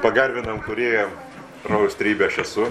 Pagarvinam Kūrėją, rojaus trybę aš esu.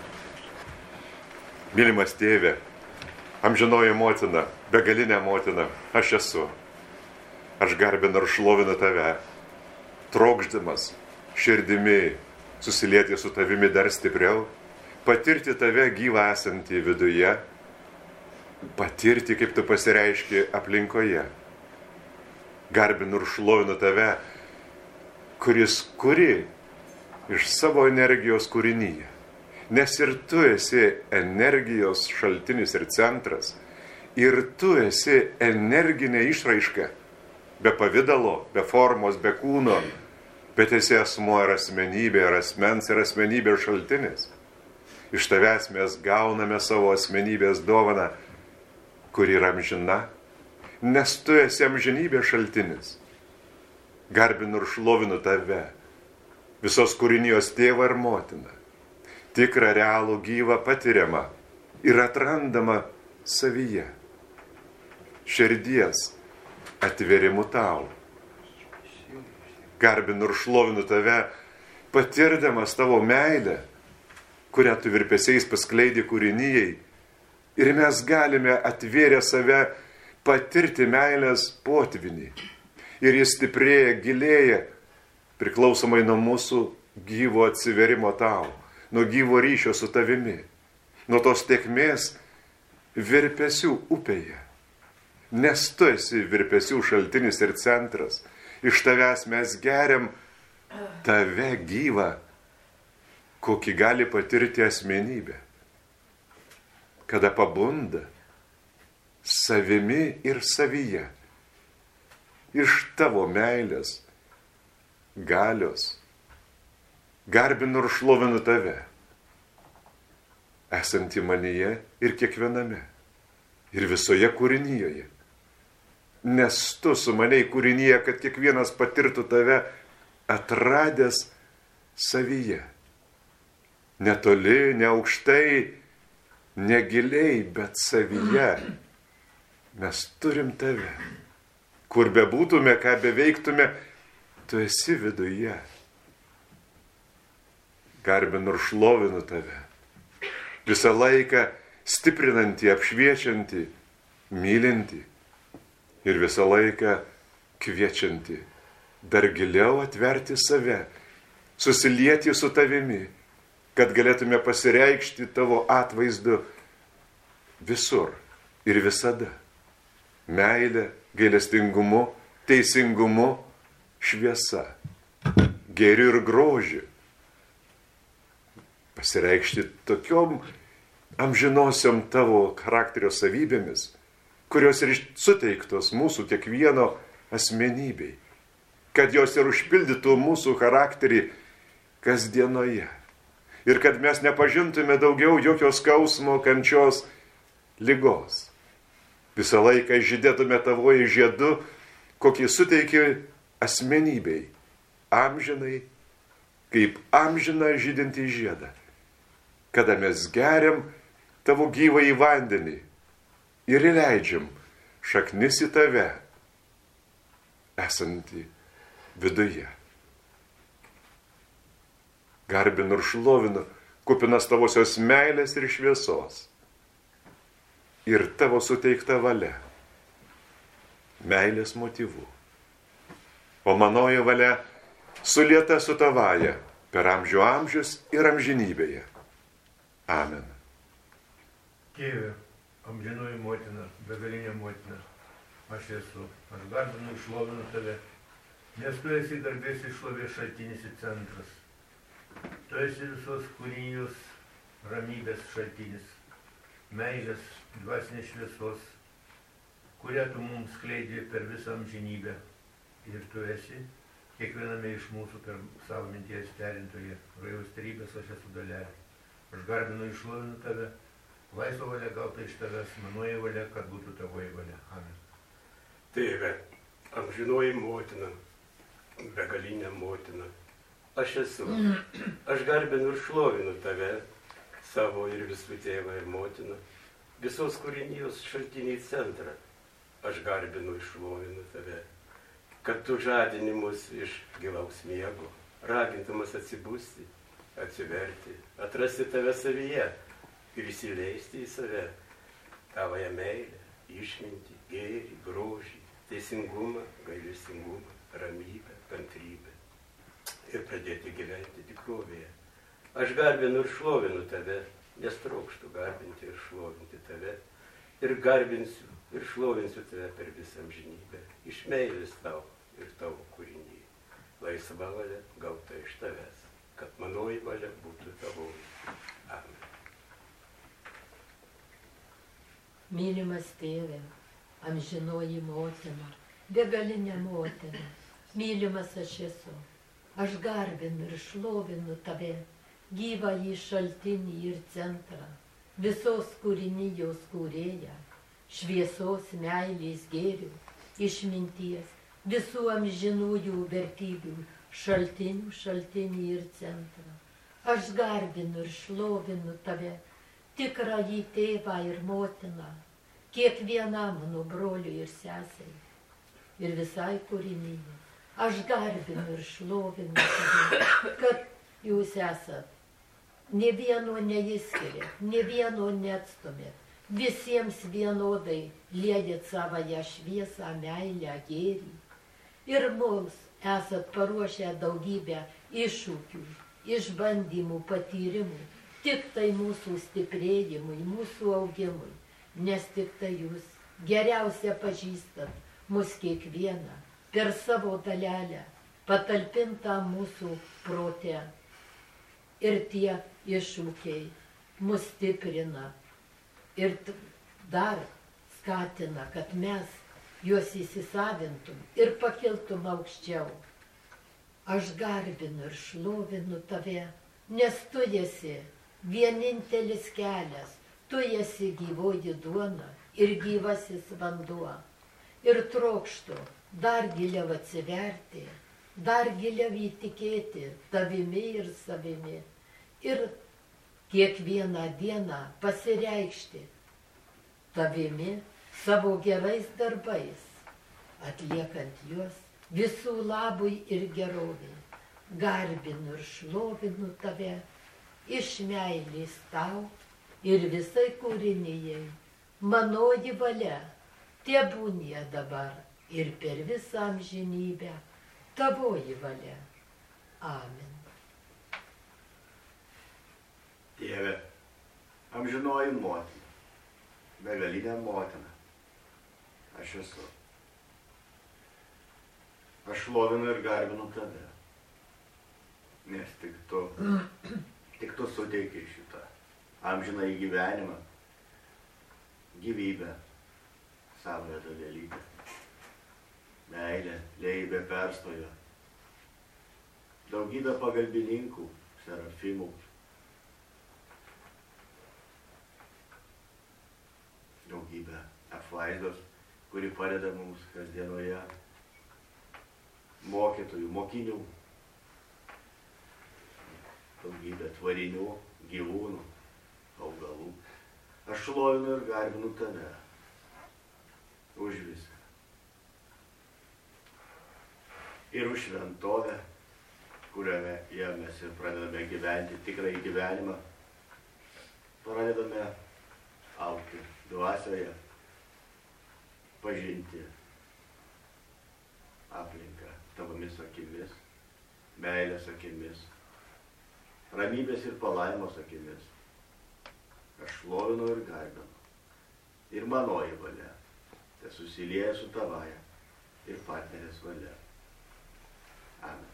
Mylimas tėve, amžinoji motina, begalinė motina, aš esu. Aš garbinu ir šlovinu tave, trokšdamas širdimi susilieti su tavimi dar stipriau, patirti tave gyvą esantį viduje, patirti, kaip tu pasireiški aplinkoje. Garbinu ir šlovinu tave, kuris kuri iš savo energijos kūrinyje. Nes ir tu esi energijos šaltinis ir centras, ir tu esi energinė išraiška, be pavidalo, be formos, be kūno, bet esi asmuo ir asmenybė, ir asmens ir asmenybės šaltinis. Iš tavęs mes gauname savo asmenybės dovaną, kuri yra amžina, nes tu esi amžinybės šaltinis. Garbinu ir šlovinu tave, visos kūrinijos tėvą ir motiną, tikrą, realų, gyvą, patiriamą ir atrandamą savyje. Širdies atverimu tau. Garbinu ir šlovinu tave, patirdamas tavo meilę, kurią tu virpesiais paskleidi kūrinijai, ir mes galime atvėrę save patirti meilės potvinį. Ir jis stiprėja, gilėja, priklausomai nuo mūsų gyvo atsiverimo tau, nuo gyvo ryšio su tavimi, nuo tos tėkmės virpesių upėje. Nes tu esi virpesių šaltinis ir centras, iš tavęs mes geriam tave gyvą, kokį gali patirti asmenybė, kada pabunda savimi ir savyje, iš tavo meilės, galios. Garbinu ir šlovinu tave, esantį manyje ir kiekviename, ir visoje kūrinijoje. Nes tu sumanei kūrinyje, kad kiekvienas patirtų tave atradęs savyje. Netoli, ne aukštai, negiliai, bet savyje. Mes turim tave. Kur bebūtume, ką beveiktume, tu esi viduje. Garbinu ir šlovinu tave. Visą laiką stiprinantį, apšviečiantį, mylintį. Ir visą laiką kviečiantį dar giliau atverti save, susilieti su tavimi, kad galėtume pasireikšti tavo atvaizdu visur ir visada. Meilė, gailestingumu, teisingumu, šviesa, gėriu ir grožiu. Pasireikšti tokiom amžinosiom tavo charakterio savybėmis, kurios ir suteiktos mūsų kiekvieno asmenybei, kad jos ir užpildytų mūsų charakterį kasdienoje. Ir kad mes nepažintume daugiau jokios skausmo, kančios, ligos. Visą laiką žydėtume tavoji žiedu, kokį suteiki asmenybei, amžinai, kaip amžiną žydintį žiedą. Kada mes geriam tavo gyvąjį vandenį ir įleidžiam šaknis į tave, esantį viduje. Garbinu ir šlovinu, kupinas tavosios meilės ir šviesos. Ir tavo suteikta valia, meilės motyvų. O manoji valia sulieta su tavaja per amžių amžius ir amžinybėje. Amen. Tėve, amžinoji motina, begalinė motina, aš esu, aš garbinu ir šlovinu tave, nes tu esi garbės ir šlovės šaltinis ir centras. Tu esi visos kūrinijos ramybės šaltinis, meilės, dvasinės šviesos, kurią tu mums skleidži per visą amžinybę. Ir tu esi kiekviename iš mūsų per savo minties derintoje, rojaus trybės aš esu dalelė. Aš garbinu ir šlovinu tave, laisvo valia gauta iš tavęs, manoji valia, kad būtų tavoji valia. Amen. Tėve, amžinoji motina, begalinė motina, aš esu. Aš garbinu ir šlovinu tave, savo ir visų tėvą ir motiną, visos kūrinijos šaltiniai centrą. Aš garbinu ir šlovinu tave, kad tu žadini mus iš gilaus miego, ragintamas atsibusti, atsiverti, atrasti tave savyje ir įsileisti į save tavąją meilę, išmintį, gėrį, grožį, teisingumą, gailestingumą, ramybę, kantrybę ir pradėti gyventi tikrovėje. Aš garbinu ir šlovinu tave, nes trokštu garbinti ir šlovinti tave ir garbinsiu ir šlovinsiu tave per visą amžinybę, iš meilės tau ir tavo kūrinyje. Laisva valia gauta iš tavęs, kad manoji valia būtų tavoji. Amen. Mylimas tėve, amžinoji motina, begalinė motina, mylimas aš esu. Aš garbinu ir šlovinu tave, gyvąjį šaltinį ir centrą, visos kūrinijos kūrėją, šviesos, meilės, gėrių, išminties, visų amžinųjų vertybių, šaltinį ir centrą. Aš garbinu ir šlovinu tave, tikrąjį tėvą ir motiną, kiekvienam mano broliui ir sesei ir visai kūrinyje. Aš garbinu ir šlovinu tave, kad jūs esat, nė vieno neįskiriat, nė vieno neatstumėt, visiems vienodai liejat savąją šviesą, meilę, gėrį. Ir mums esat paruošę daugybę iššūkių, išbandymų, patyrimų, tik tai mūsų stiprėjimui, mūsų augimui, nes tik tai jūs geriausia pažįstat mus kiekvieną per savo dalelę, patalpintą mūsų prote. Ir tie iššūkiai mus stiprina ir dar skatina, kad mes juos įsisavintum ir pakiltum aukščiau. Aš garbinu ir šlovinu tave, nes tu esi vienintelis kelias, tu esi gyvoji duona ir gyvasis vanduo. Ir trokštu dar giliau atsiverti, dar giliau įtikėti tavimi ir savimi. Ir kiekvieną dieną pasireikšti tavimi savo gerais darbais, atliekant juos visų labui ir geroviai. Garbinu ir šlovinu tave iš meilės tau ir visai kūrinijai. Manoji valia tebūnie dabar ir per visą amžinybę tavoji valia. Amen. Tėve, amžinoji motina, begalinė motina, aš esu. Aš šlovinu ir garbinu tave, nes tik tu suteiki šitą amžiną į gyvenimą, gyvybę, savoje dalelybę, meilę, leibę perstojo, daugybę pagalbininkų, serafimų, daugybę apvaizdos, kuri padeda mums kasdienoje, mokytojų, mokinių, daugybę tvarinių, gyvūnų, augalų. Aš šlovinu ir garbinu tave už viską. Ir už šventovę, kurioje mes ir pradedame gyventi tikrąjį gyvenimą, pradedame augti dvasioje, pažinti aplinką tavomis akimis, meilės akimis, ramybės ir palaimos akimis. Aš šlovinu ir garbinu. Ir manoji valia te susilieja su tavaja ir partnerės valia. Amen.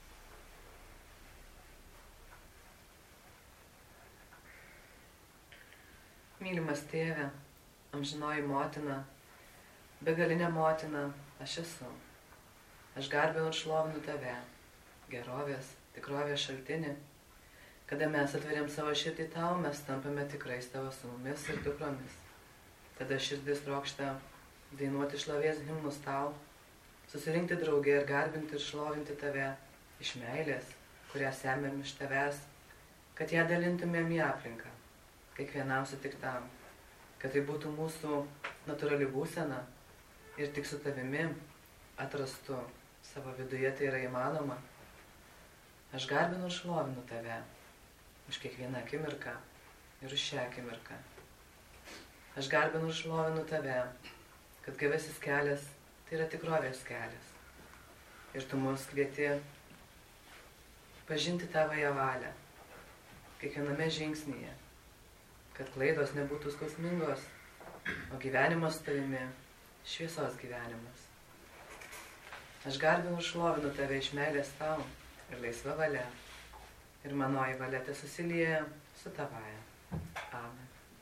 Mylimas tėve, amžinoji motina, begalinė motina, aš esu. Aš garbinu ir šlovinu tave, gerovės, tikrovės šaltinį. Kada mes atveriam savo širdį tau, mes tampame tikrais tavo sūnumis ir dukromis. Tada širdis trokšta dainuoti šlovės himnus tau, susirinkti draugę ir garbinti ir šlovinti tave iš meilės, kurią semiam iš tavęs, kad ją dalintumėm į aplinką, kiekvienam sutiktam, kad tai būtų mūsų natūrali būsena ir tik su tavimi atrastu savo viduje tai yra įmanoma. Aš garbinu ir šlovinu tave už kiekvieną akimirką ir už šią akimirką. Aš garbinu ir šlovinu tave, kad gyvasis kelias tai yra tikrovės kelias. Ir tu mus kvieti pažinti tavąją valią kiekviename žingsnyje, kad klaidos nebūtų skausmingos, o gyvenimas su tavimi šviesos gyvenimas. Aš garbinu ir šlovinu tave iš meilės tau ir laisva valia. Ir manoji valia te susilieja su tavaja. Amen.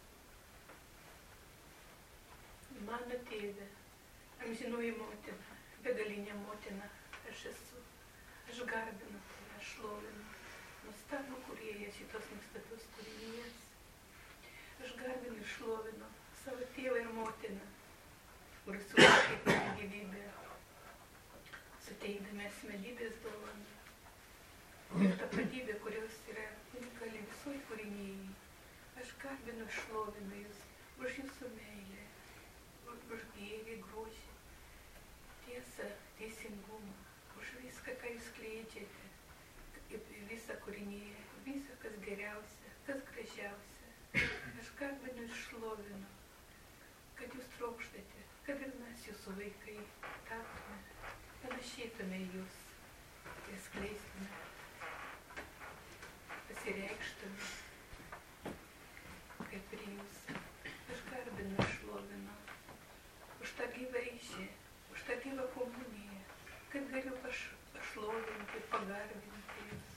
Mano tėve, amžinoji motina, begalinė motina, aš esu. Aš garbinu tave, aš šlovinu, nuostabų kūrėją šitos nuostabios kūrinijos. Aš garbinu ir šlovinu savo tėvą ir motiną, kuris sulaukė man gyvybę, suteikdami asmenybės dovaną. Ir tapatybė, kurios yra unikali visoj kūrinijai. Aš garbinu ir šlovinu jūs už jūsų meilę, už gėrį, grožį, tiesą, teisingumą, už viską, ką jūs skleidžiate, visą kūrinyje, visą, kas geriausia, kas gražiausia. Aš garbinu ir šlovinu, kad jūs trokštate, kad ir mes jūsų vaikai taptume, panašėtume jūs ir skleistume, pasireikštume, kaip ir jūs. Aš garbinu ir šlovinu už tą gyvą ryšį, už tą gyvą komuniją, kad galiu pašlovinti, pagarbinti jūs.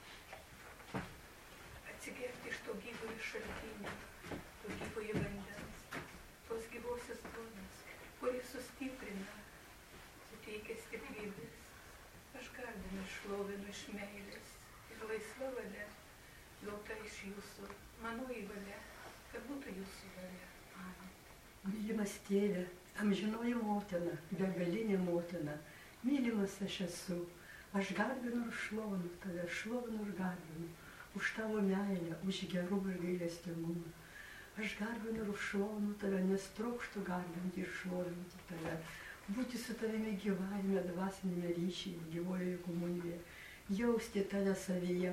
Atsigerti iš to gyvojo šaltinio, to gyvojo vandens, tos gyvosios duonos, kuris sustiprina, suteikia stiprybės. Aš garbinu ir šlovinu iš meilės ir laisva valia, gauta iš jūsų, manoji valia, kad būtų jūsų valia. Amen. Mylimas tėve, amžinoji motina, begalinė motina, mylimas aš esu. Aš garbinu ir šlovinu tave, šlovinu ir garbinu už tavo meilę, už gerumą ir gailestingumą. Aš garbinu ir šlovinu tave, nes trokštu garbinti ir šlovinti tave, būti su tavimi gyvavime, dvasinėme ryšyje, gyvojoje komunijoje, jausti tave savyje.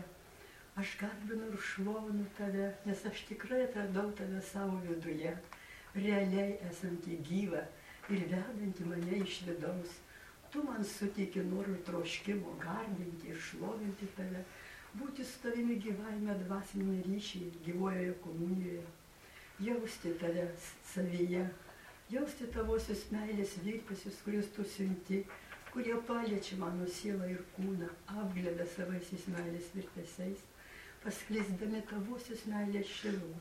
Aš garbinu ir šlovinu tave, nes aš tikrai atradau tave savo viduje, realiai esantį gyvą ir vedantį mane iš vidaus. Tu man suteiki norų ir troškimo garbinti ir šlovinti tave, būti su tavimi gyvavime, dvasinėme ryšyje, gyvojoje komunijoje, jausti tave savyje, jausti tavosios meilės virpesius, kuriuos tu siunti, kurie paliečia mano sielą ir kūną, apglėbia savaisiais meilės virpesiais, paskleisdami tavosios meilės šilumą.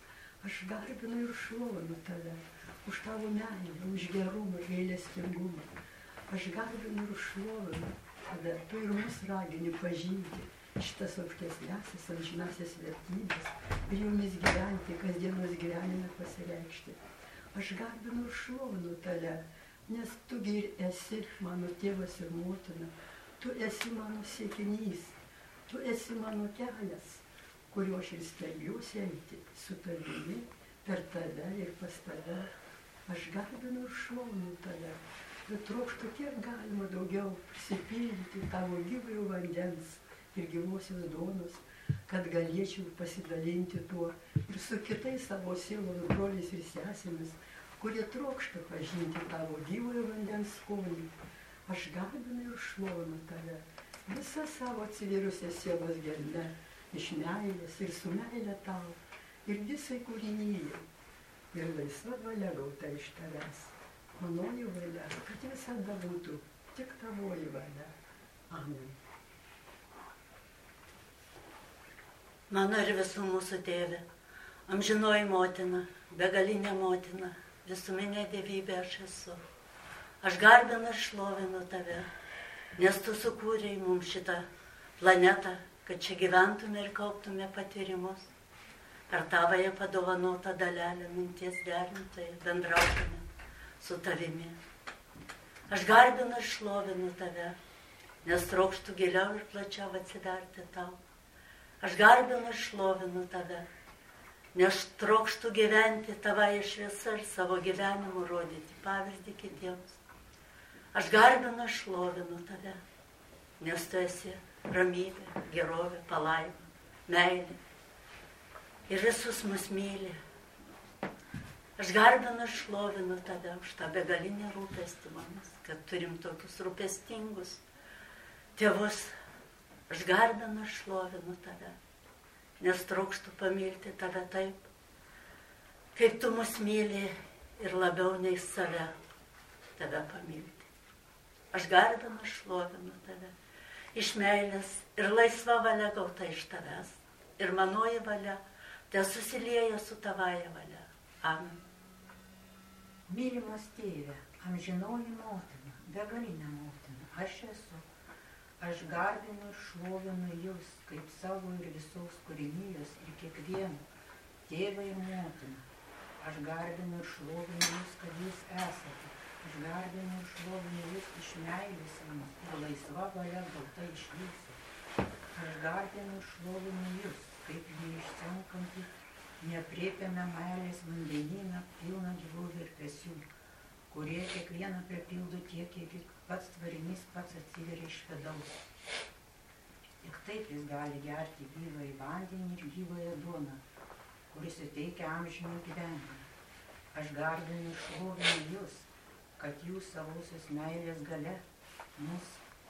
Aš garbinu ir šlovinu tave už tavo meilę, už gerumą ir gailestingumą. Aš garbinu ir šlovinu tave, tu ir mus ragini pažinti šitas aukštesnėsias, amžinąsias vertybės ir jomis gyventi, kasdienos gyvenime pasireikšti. Aš garbinu ir šlovinu tave, nes tu ir esi mano tėvas ir motina, tu esi mano siekinys, tu esi mano kelias, kuriuo aš ir stengiuosi eiti su tavimi, per tave ir pas tave. Aš garbinu ir šlovinu tave, bet trokštu kiek galima daugiau prisipildyti tavo gyvojo vandens ir gyvosios duonos, kad galėčiau pasidalinti tuo ir su kitais savo sielos broliais ir sesėmis, kurie trokšta pažinti tavo gyvojo vandens skonį. Aš garbinu ir šlovinu tave, visą savo atsivėrusią sielos gelmę, iš meilės ir su meilė tau ir visai kūrinyje. Ir laisva valia gauta iš tavęs, manoji valia, kad visada būtų tik tavoji valia. Amen. Mano ir visų mūsų tėvė, amžinoji motina, begalinė motina, visuminė dievybė aš esu. Aš garbinu ir šlovinu tave, nes tu sukūrei mums šitą planetą, kad čia gyventume ir kauptume patyrimus. Per tavąją padovanotą dalelę minties derintoje bendrautume su tavimi. Aš garbinu ir šlovinu tave, nes trokštu giliau ir plačiau atsiverti tau. Aš garbinu ir šlovinu tave, nes trokštu gyventi tavąją šviesą ir savo gyvenimu rodyti pavyzdį kitiems. Aš garbinu ir šlovinu tave, nes tu esi ramybė, gerovė, palaima, meilė. Ir visus mus myli. Aš garbinu ir šlovinu tave už tą begalinį rūpestį manis, kad turim tokius rūpestingus tėvus. Aš garbinu ir šlovinu tave, nes trokštu pamilti tave taip, kaip tu mus myli ir labiau nei save tave pamilti. Aš garbinu ir šlovinu tave iš meilės ir laisva valia gauta iš tavęs. Ir manoji valia te susilieja su tavaja valia. Amen. Mylimas tėve, amžinoji motina, begalinė motina, aš esu. Aš garbinu ir šlovinu jūs, kaip savo ir visos kūrinijos ir kiekvieno, tėvą ir motiną. Aš garbinu ir šlovinu jūs, kad jūs esate. Aš garbinu ir šlovinu jūs iš meilės jums ir laisva valia gauta iš jūsų. Aš garbinu ir šlovinu jūs, kaip neišsenkantį, neaprėpiame meilės vandenyną pilną gyvų virpesių, kurie kiekvieną pripildo tiek, kiek pats tvarinys pats atsiveria iš vidaus. Tik taip jis gali gerti gyvąjį vandenį ir gyvąją duoną, kuris suteikia amžiną gyvenimą. Aš garbinu ir šlovinu jūs, kad jūs savosios meilės gale mus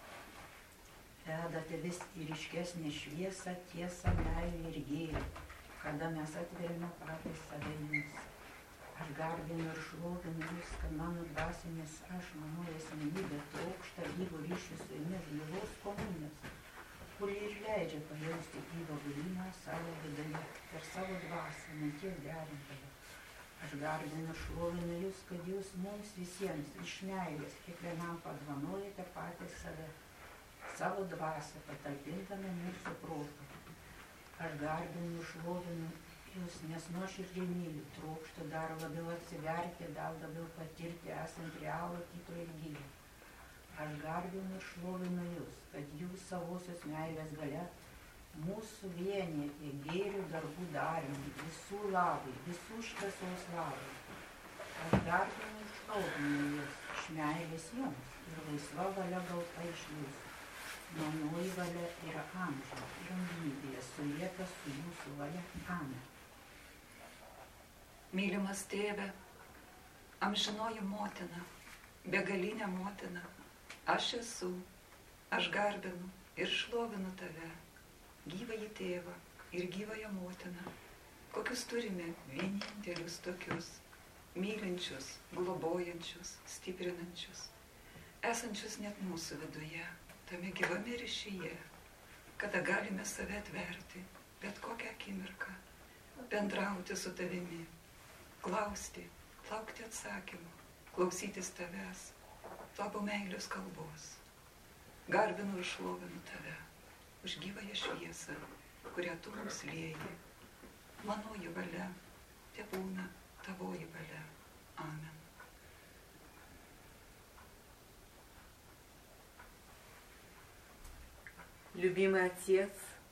vedate vis į ryškesnę šviesą, tiesą, meilę ir gėrį, kada mes atveriame patys save jums. Aš garbinu ir šlovinu jūs, kad mano dvasinės aš, mano asmenybė trokšta gyvo ryšių su jumis, gyvos komunijos, kuri ir leidžia pajausti gyvą buvimą savo viduje per savo dvasią, minties derintoje. Aš garbinu ir šlovinu jūs, kad jūs mums visiems iš meilės kiekvienam padovanojate patys save, savo dvasią patalpintame mūsų protą. Aš garbinu ir šlovinu jūs, nes nuoširdžiai myliu, trokštu dar labiau atsiverti, dar labiau patirti, esant realų, tikro ir gilį. Aš garbinu ir šlovinu jūs, kad jūs savosios meilės gale mūsų vienyti gėrių darbų darimui, visų labui, visų šviesos labui. Aš garbinu ir šlovinu jūs iš meilės jums ir laisva valia gauta iš jūsų. Manoji valia yra amžiną ir amžinybėje sulieta su jūsų valia. Amen. Mylimas tėve, amžinoji motina, begalinė motina, aš esu, aš garbinu ir šlovinu tave, gyvąjį tėvą ir gyvąją motiną, kokius turime vienintelius tokius, mylinčius, globojančius, stiprinančius, esančius net mūsų viduje. Tame gyvame ryšyje, kada galime save atverti, bet kokią akimirką, bendrauti su tavimi, klausti, laukti atsakymų, klausytis tavęs, tavo meilės kalbos. Garbinu ir šlovinu tave už gyvąją šviesą, kurią tu mums lieji. Manoji valia, tebūna tavoji valia. Amen. Любимый Отец,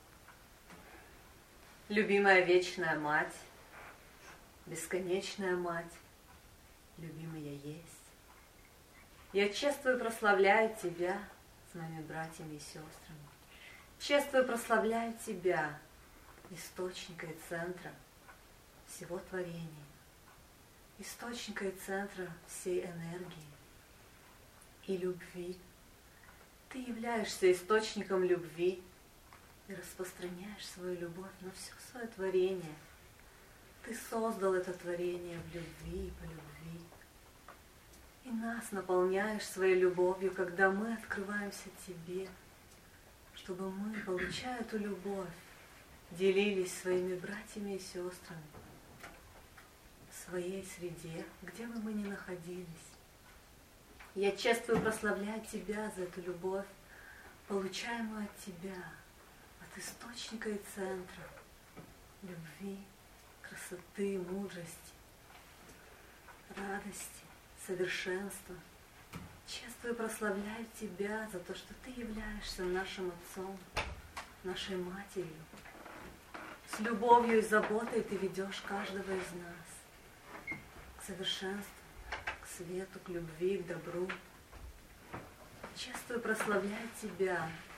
любимая вечная Мать, бесконечная Мать, любимая есть. Я чествую и прославляю Тебя с моими братьями и сестрами. Чествую и прославляю Тебя, источника и центра всего творения, источника и центра всей энергии и любви. Ты являешься источником любви и распространяешь свою любовь на все свое творение. Ты создал это творение в любви и по любви. И нас наполняешь своей любовью, когда мы открываемся Тебе, чтобы мы, получая эту любовь, делились своими братьями и сестрами в своей среде, где бы мы ни находились. Я чествую и прославляю Тебя за эту любовь, получаемую от Тебя, от источника и центра любви, красоты, мудрости, радости, совершенства. Чествую и прославляю Тебя за то, что Ты являешься нашим Отцом, нашей Матерью. С любовью и заботой Ты ведешь каждого из нас к совершенству, к свету, к любви, к добру. Чествую и прославляю Тебя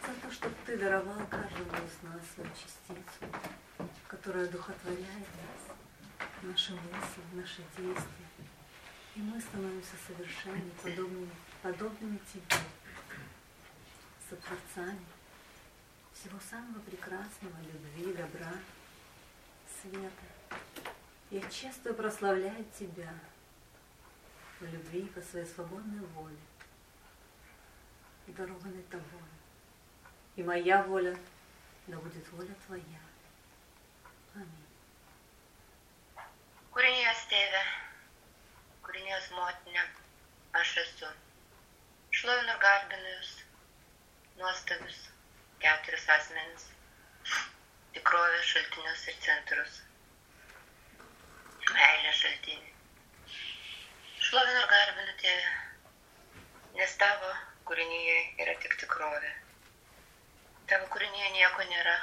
за то, что Ты даровал каждому из нас свою частицу, которая одухотворяет нас, наши мысли, наши действия. И мы становимся совершенными, подобными Тебе, сотворцами всего самого прекрасного, любви, добра, света. Я чествую и прославляю Тебя в любви по своей свободной воле, дарованной Тобой. И моя воля, да будет воля Твоя. Аминь. Kūrinijos tėve, kūrinijos motinė, aš esu. Šlovinu ir garbinu Jūs, nuostabius, 4 asmenis, tikrovės šaltinius ir centrus, meilės šaltinį. Šlovinu ir garbinu Tėve, nes Tavo kūrinyje yra tik tikrovė. Tavo kūrinyje nieko nėra,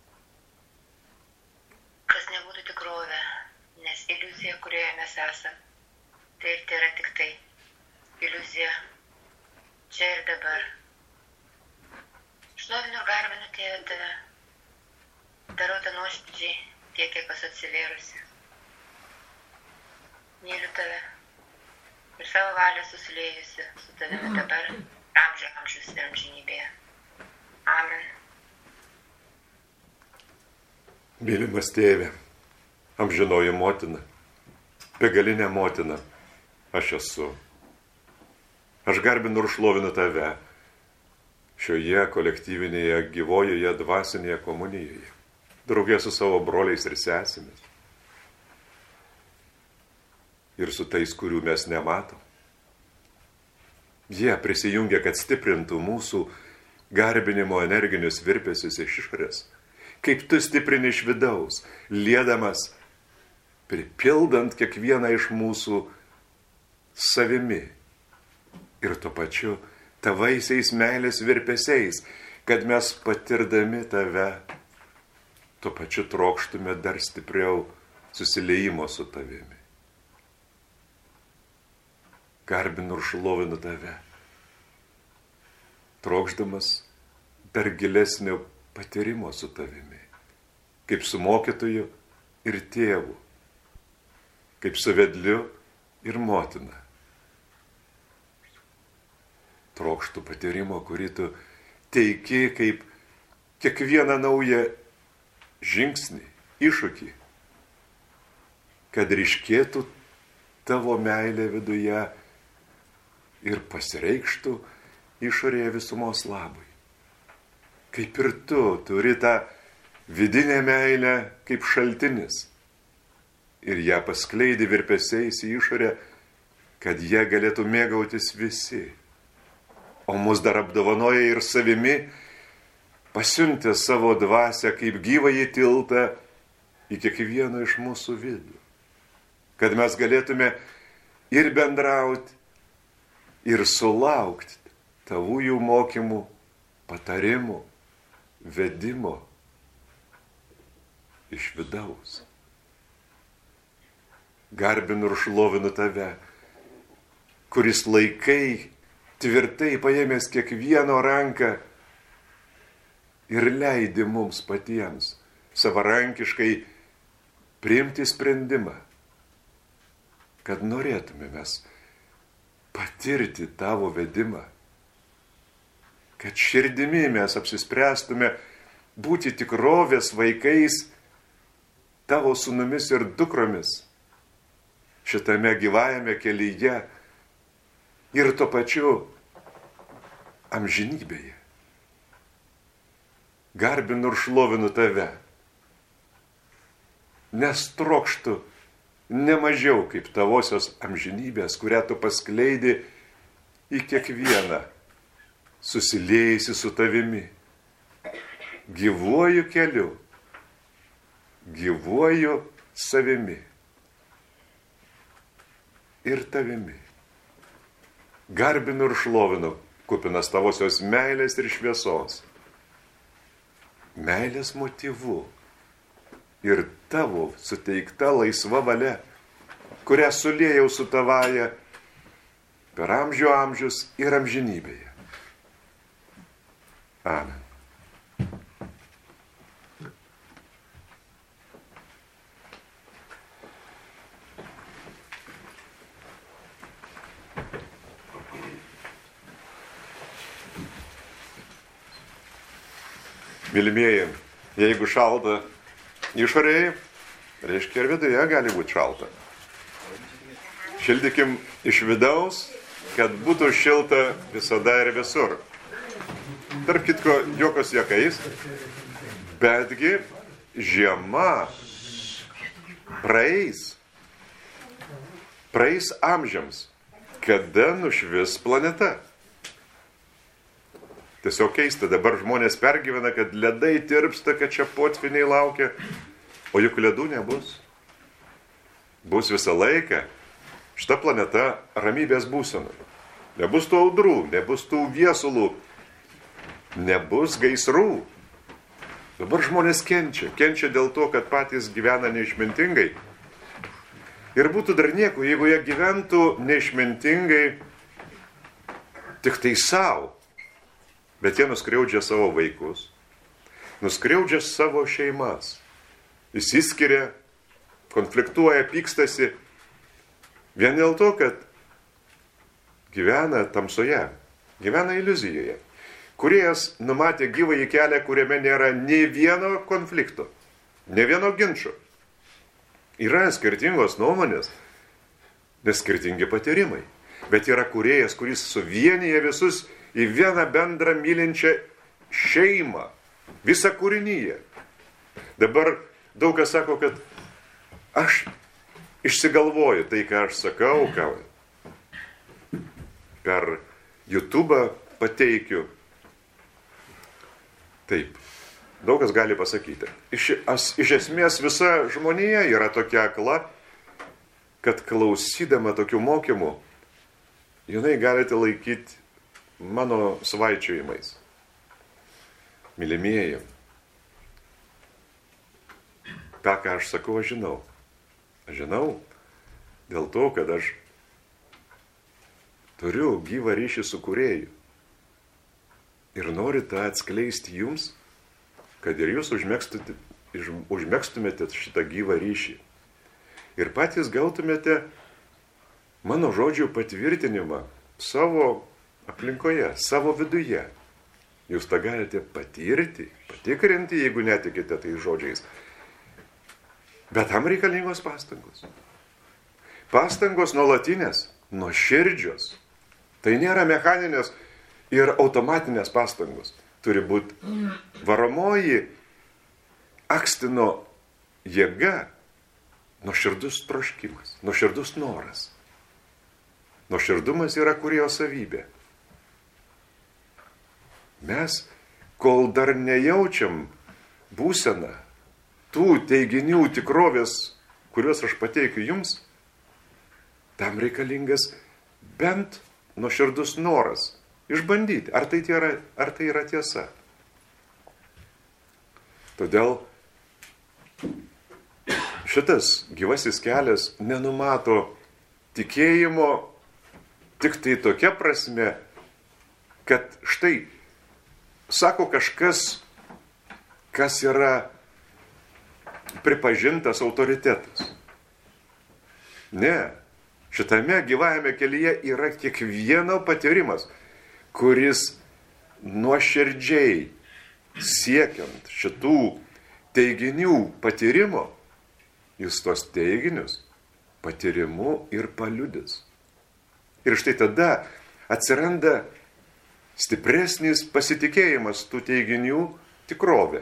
kas nebūtų tikrovė, nes iliuzija, kurioje mes esam, tai ir tai yra tik tai iliuzija čia ir dabar. Šlovinu ir garbinu Tėve Tave, darau tą nuoširdžiai tiek, kiek esu atsivėrusi. Myliu Tave ir savo valią susiliejusi su Tavimi dabar, amžius ir amžinybėje. Amen. Mylimas Tėve, amžinoji motina, begalinė motina, aš esu. Aš garbinu ir šlovinu Tave šioje kolektyvinėje, gyvojoje, dvasinėje komunijoje, draugė su savo broliais ir sesėmis. Ir su tais, kurių mes nematom. Jie prisijungia, kad stiprintų mūsų garbinimo energinius virpesius iš išorės. Kaip Tu stiprini iš vidaus, liedamas, pripildant kiekvieną iš mūsų savimi. Ir tuo pačiu Tavaisiais meilės virpesiais, kad mes patirdami Tave, tuo pačiu trokštume dar stipriau susiliejimo su Tavimi. Garbinu ir šlovinu Tave, trokšdamas dar gilesnio patyrimo su Tavimi, kaip su mokytoju ir tėvu, kaip su vedliu ir motina. Trokštų patyrimo, kurį Tu teiki kaip kiekvieną naują žingsnį, iššūkį, kad ryškėtų Tavo meilė viduje ir pasireikštų išorėje visumos labui. Kaip ir Tu turi tą vidinę meilę kaip šaltinis ir ją paskleidi virpesiais į išorę, kad jie galėtų mėgautis visi. O mus dar apdovanoja ir savimi, pasiuntė savo dvasią kaip gyvąjį tiltą į kiekvieną iš mūsų vidų. Kad mes galėtume ir bendrauti, ir sulaukti Tavųjų mokymų, patarimų, vedimo iš vidaus. Garbinu ir šlovinu Tave, kuris laikai tvirtai paėmęs kiekvieno ranką ir leidi mums patiems savarankiškai priimti sprendimą, kad norėtume mes patirti Tavo vedimą, kad širdimi mes apsispręstume būti tikrovės vaikais, Tavo sūnumis ir dukromis šitame gyvajame kelyje ir tuo pačiu amžinybėje. Garbinu ir šlovinu Tave, nes trokštu ne mažiau kaip Tavosios amžinybės, kurią Tu paskleidi į kiekvieną susiliejusi su Tavimi, gyvuoju keliu, gyvuoju savimi ir Tavimi. Garbinu ir šlovinu, kupinas Tavosios meilės ir šviesos, meilės motyvu ir Tavo suteikta laisva valia, kurią suliejau su Tavaja per amžių amžius ir amžinybėje. Amen. Mylimieji, jeigu šalta išorėje, reiškia ir viduje gali būti šalta. Šildykim iš vidaus, kad būtų šilta visada ir visur. Tarp kitko, jokios juokais, betgi žiema praeis amžiams, kada nušvis planeta. Tiesiog keista, dabar žmonės pergyvena, kad ledai tirpsta, kad čia potviniai laukia, o juk ledų nebus. Bus visą laiką šita planeta ramybės būsena. Nebus tų audrų, nebus tų viesulų, nebus gaisrų. Dabar žmonės kenčia dėl to, kad patys gyvena neišmintingai. Ir būtų dar nieko, jeigu jie gyventų neišmintingai tik tai savo. Bet jie nuskriaudžia savo vaikus, nuskriaudžia savo šeimas, įsiskiria, konfliktuoja, pykstasi, vien dėl to, kad gyvena tamsoje, gyvena iliuzijoje. Kūrėjas numatė gyvąjį kelią, kuriame nėra nei vieno konflikto, nei vieno ginčo. Yra skirtingos nuomonės, nes skirtingi patyrimai. Bet yra kūrėjas, kuris suvienyje visus į vieną bendrą mylinčią šeimą, visą kūrinyje. Dabar daug kas sako, kad aš išsigalvoju tai, ką aš sakau, ką per YouTube'ą pateikiu. Taip, daug kas gali pasakyti. Iš esmės visa žmonija yra tokia akla, kad klausydama tokių mokymų, jinai galite laikyti mano svaičiojimais. Mylimieji, tą, ką aš sakau, aš žinau. Aš žinau dėl to, kad aš turiu gyvą ryšį su kūrėju. Ir noriu tą atskleisti jums, kad ir jūs užmėgstumėte šitą gyvą ryšį. Ir patys gautumėte mano žodžių patvirtinimą savo aplinkoje, savo viduje. Jūs tą galite patirti, patikrinti, jeigu netikite tais žodžiais. Bet tam reikalingos pastangos. Pastangos nuolatinės, nuoširdžios. Tai nėra mechaninės ir automatinės pastangos. Turi būti varomoji akstino jėga, nuoširdus troškimas, nuoširdus noras. Nuoširdumas yra kūrėjo savybė. Mes, kol dar nejaučiam būseną tų teiginių tikrovės, kuriuos aš pateikiu jums, tam reikalingas bent nuoširdus noras išbandyti, ar tai yra tiesa. Todėl šitas gyvasis kelias nenumato tikėjimo tik tai tokia prasme, kad štai sako kažkas, kas yra pripažintas autoritetas. Ne, šitame gyvajame kelyje yra kiekvieno patyrimas, kuris nuoširdžiai siekiant šitų teiginių patyrimo, jis tos teiginius patyrimu ir paliudys. Ir štai tada atsiranda stipresnis pasitikėjimas tų teiginių tikrovė.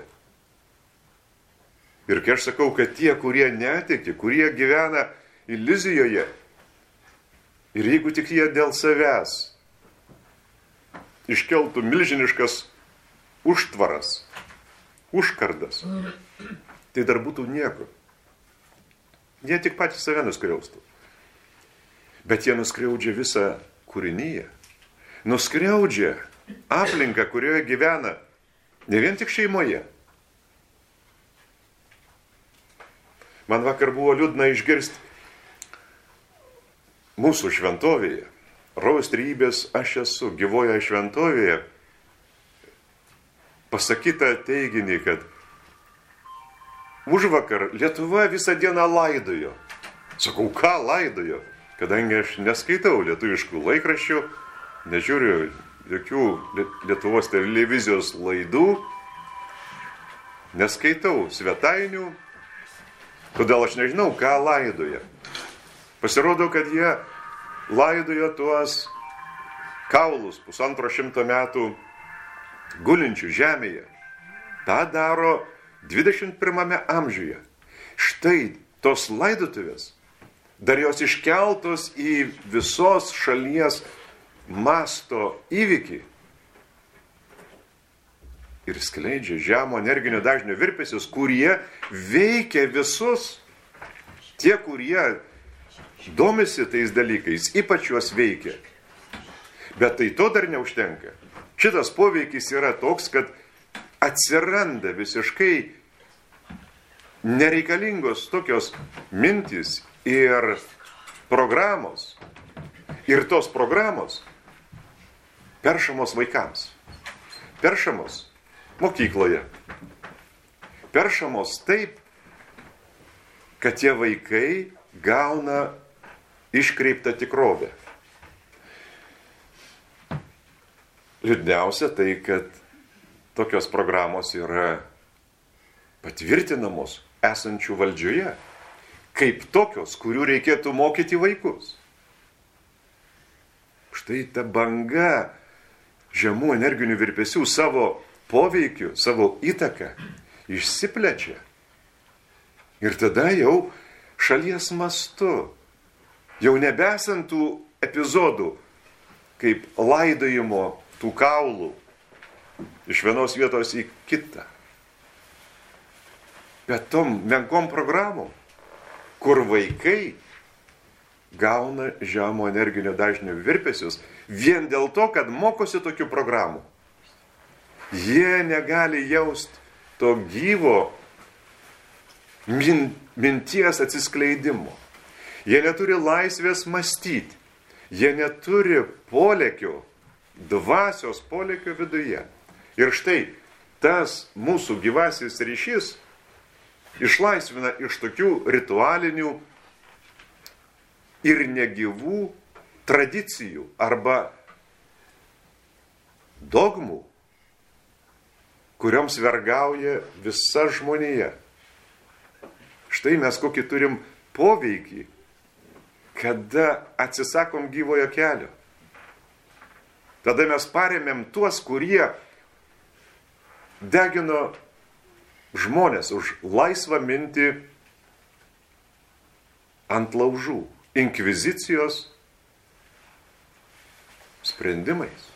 Ir kai aš sakau, kad tie, kurie netiki, kurie gyvena iliuzijoje, ir jeigu tik jie dėl savęs iškeltų milžiniškas užtvaras, užkardas, tai dar būtų nieko. Jie tik patys save nuskriaustų. Bet jie nuskriaudžia visą kūrinyje. Nuskriaudžia aplinką, kurioje gyvena, ne vien tik šeimoje. Man vakar buvo liūdna išgirsti mūsų šventovėje, Rojaus Trejybės aš esu, gyvoje šventovėje, pasakyta teiginį, kad užvakar Lietuva visą dieną laidojo. Sakau, ką laidojo? Kadangi aš neskaitau lietuviškų laikraščių, nežiūriu jokių Lietuvos televizijos laidų, neskaitau svetainių, todėl aš nežinau, ką laidoja. Pasirodo, kad jie laidoja tuos kaulus 150 metų gulinčių žemėje. Ta daro 21 amžiuje. Štai tos laidotuvės, dar jos iškeltos į visos šalies masto įvykį ir skleidžia žemo energinio dažnio virpesius, kurie veikia visus. Tie, kurie domisi tais dalykais, ypač juos veikia. Bet tai to dar neužtenka. Šitas poveikis yra toks, kad atsiranda visiškai nereikalingos tokios mintys ir programos. Ir tos programos peršamos vaikams. Peršamos mokykloje. Peršamos taip, kad tie vaikai gauna iškreiptą tikrovę. Liūdniausia tai, kad tokios programos yra patvirtinamos esančių valdžioje, kaip tokios, kurių reikėtų mokyti vaikus. Štai ta banga žemų energinių virpesių savo poveikiu, savo įtaką išsiplečia. Ir tada jau šalies mastu, jau nebesantų epizodų, kaip laidojimo tų kaulų iš vienos vietos į kitą. Bet tom menkom programom, kur vaikai gauna žemo energinio dažnio virpesius vien dėl to, kad mokosi tokių programų. Jie negali jausti to gyvo minties atsiskleidimo. Jie neturi laisvės mąstyti. Jie neturi polėkio, dvasios polėkio viduje. Ir štai tas mūsų gyvasis ryšys išlaisvina iš tokių ritualinių ir negyvų tradicijų arba dogmų, kurioms vergauja visa žmonija. Štai mes kokį turim poveikį, kada atsisakom gyvojo kelio. Tada mes paremėm tuos, kurie degino žmonės už laisvą mintį ant laužų, inkvizicijos sprendimais.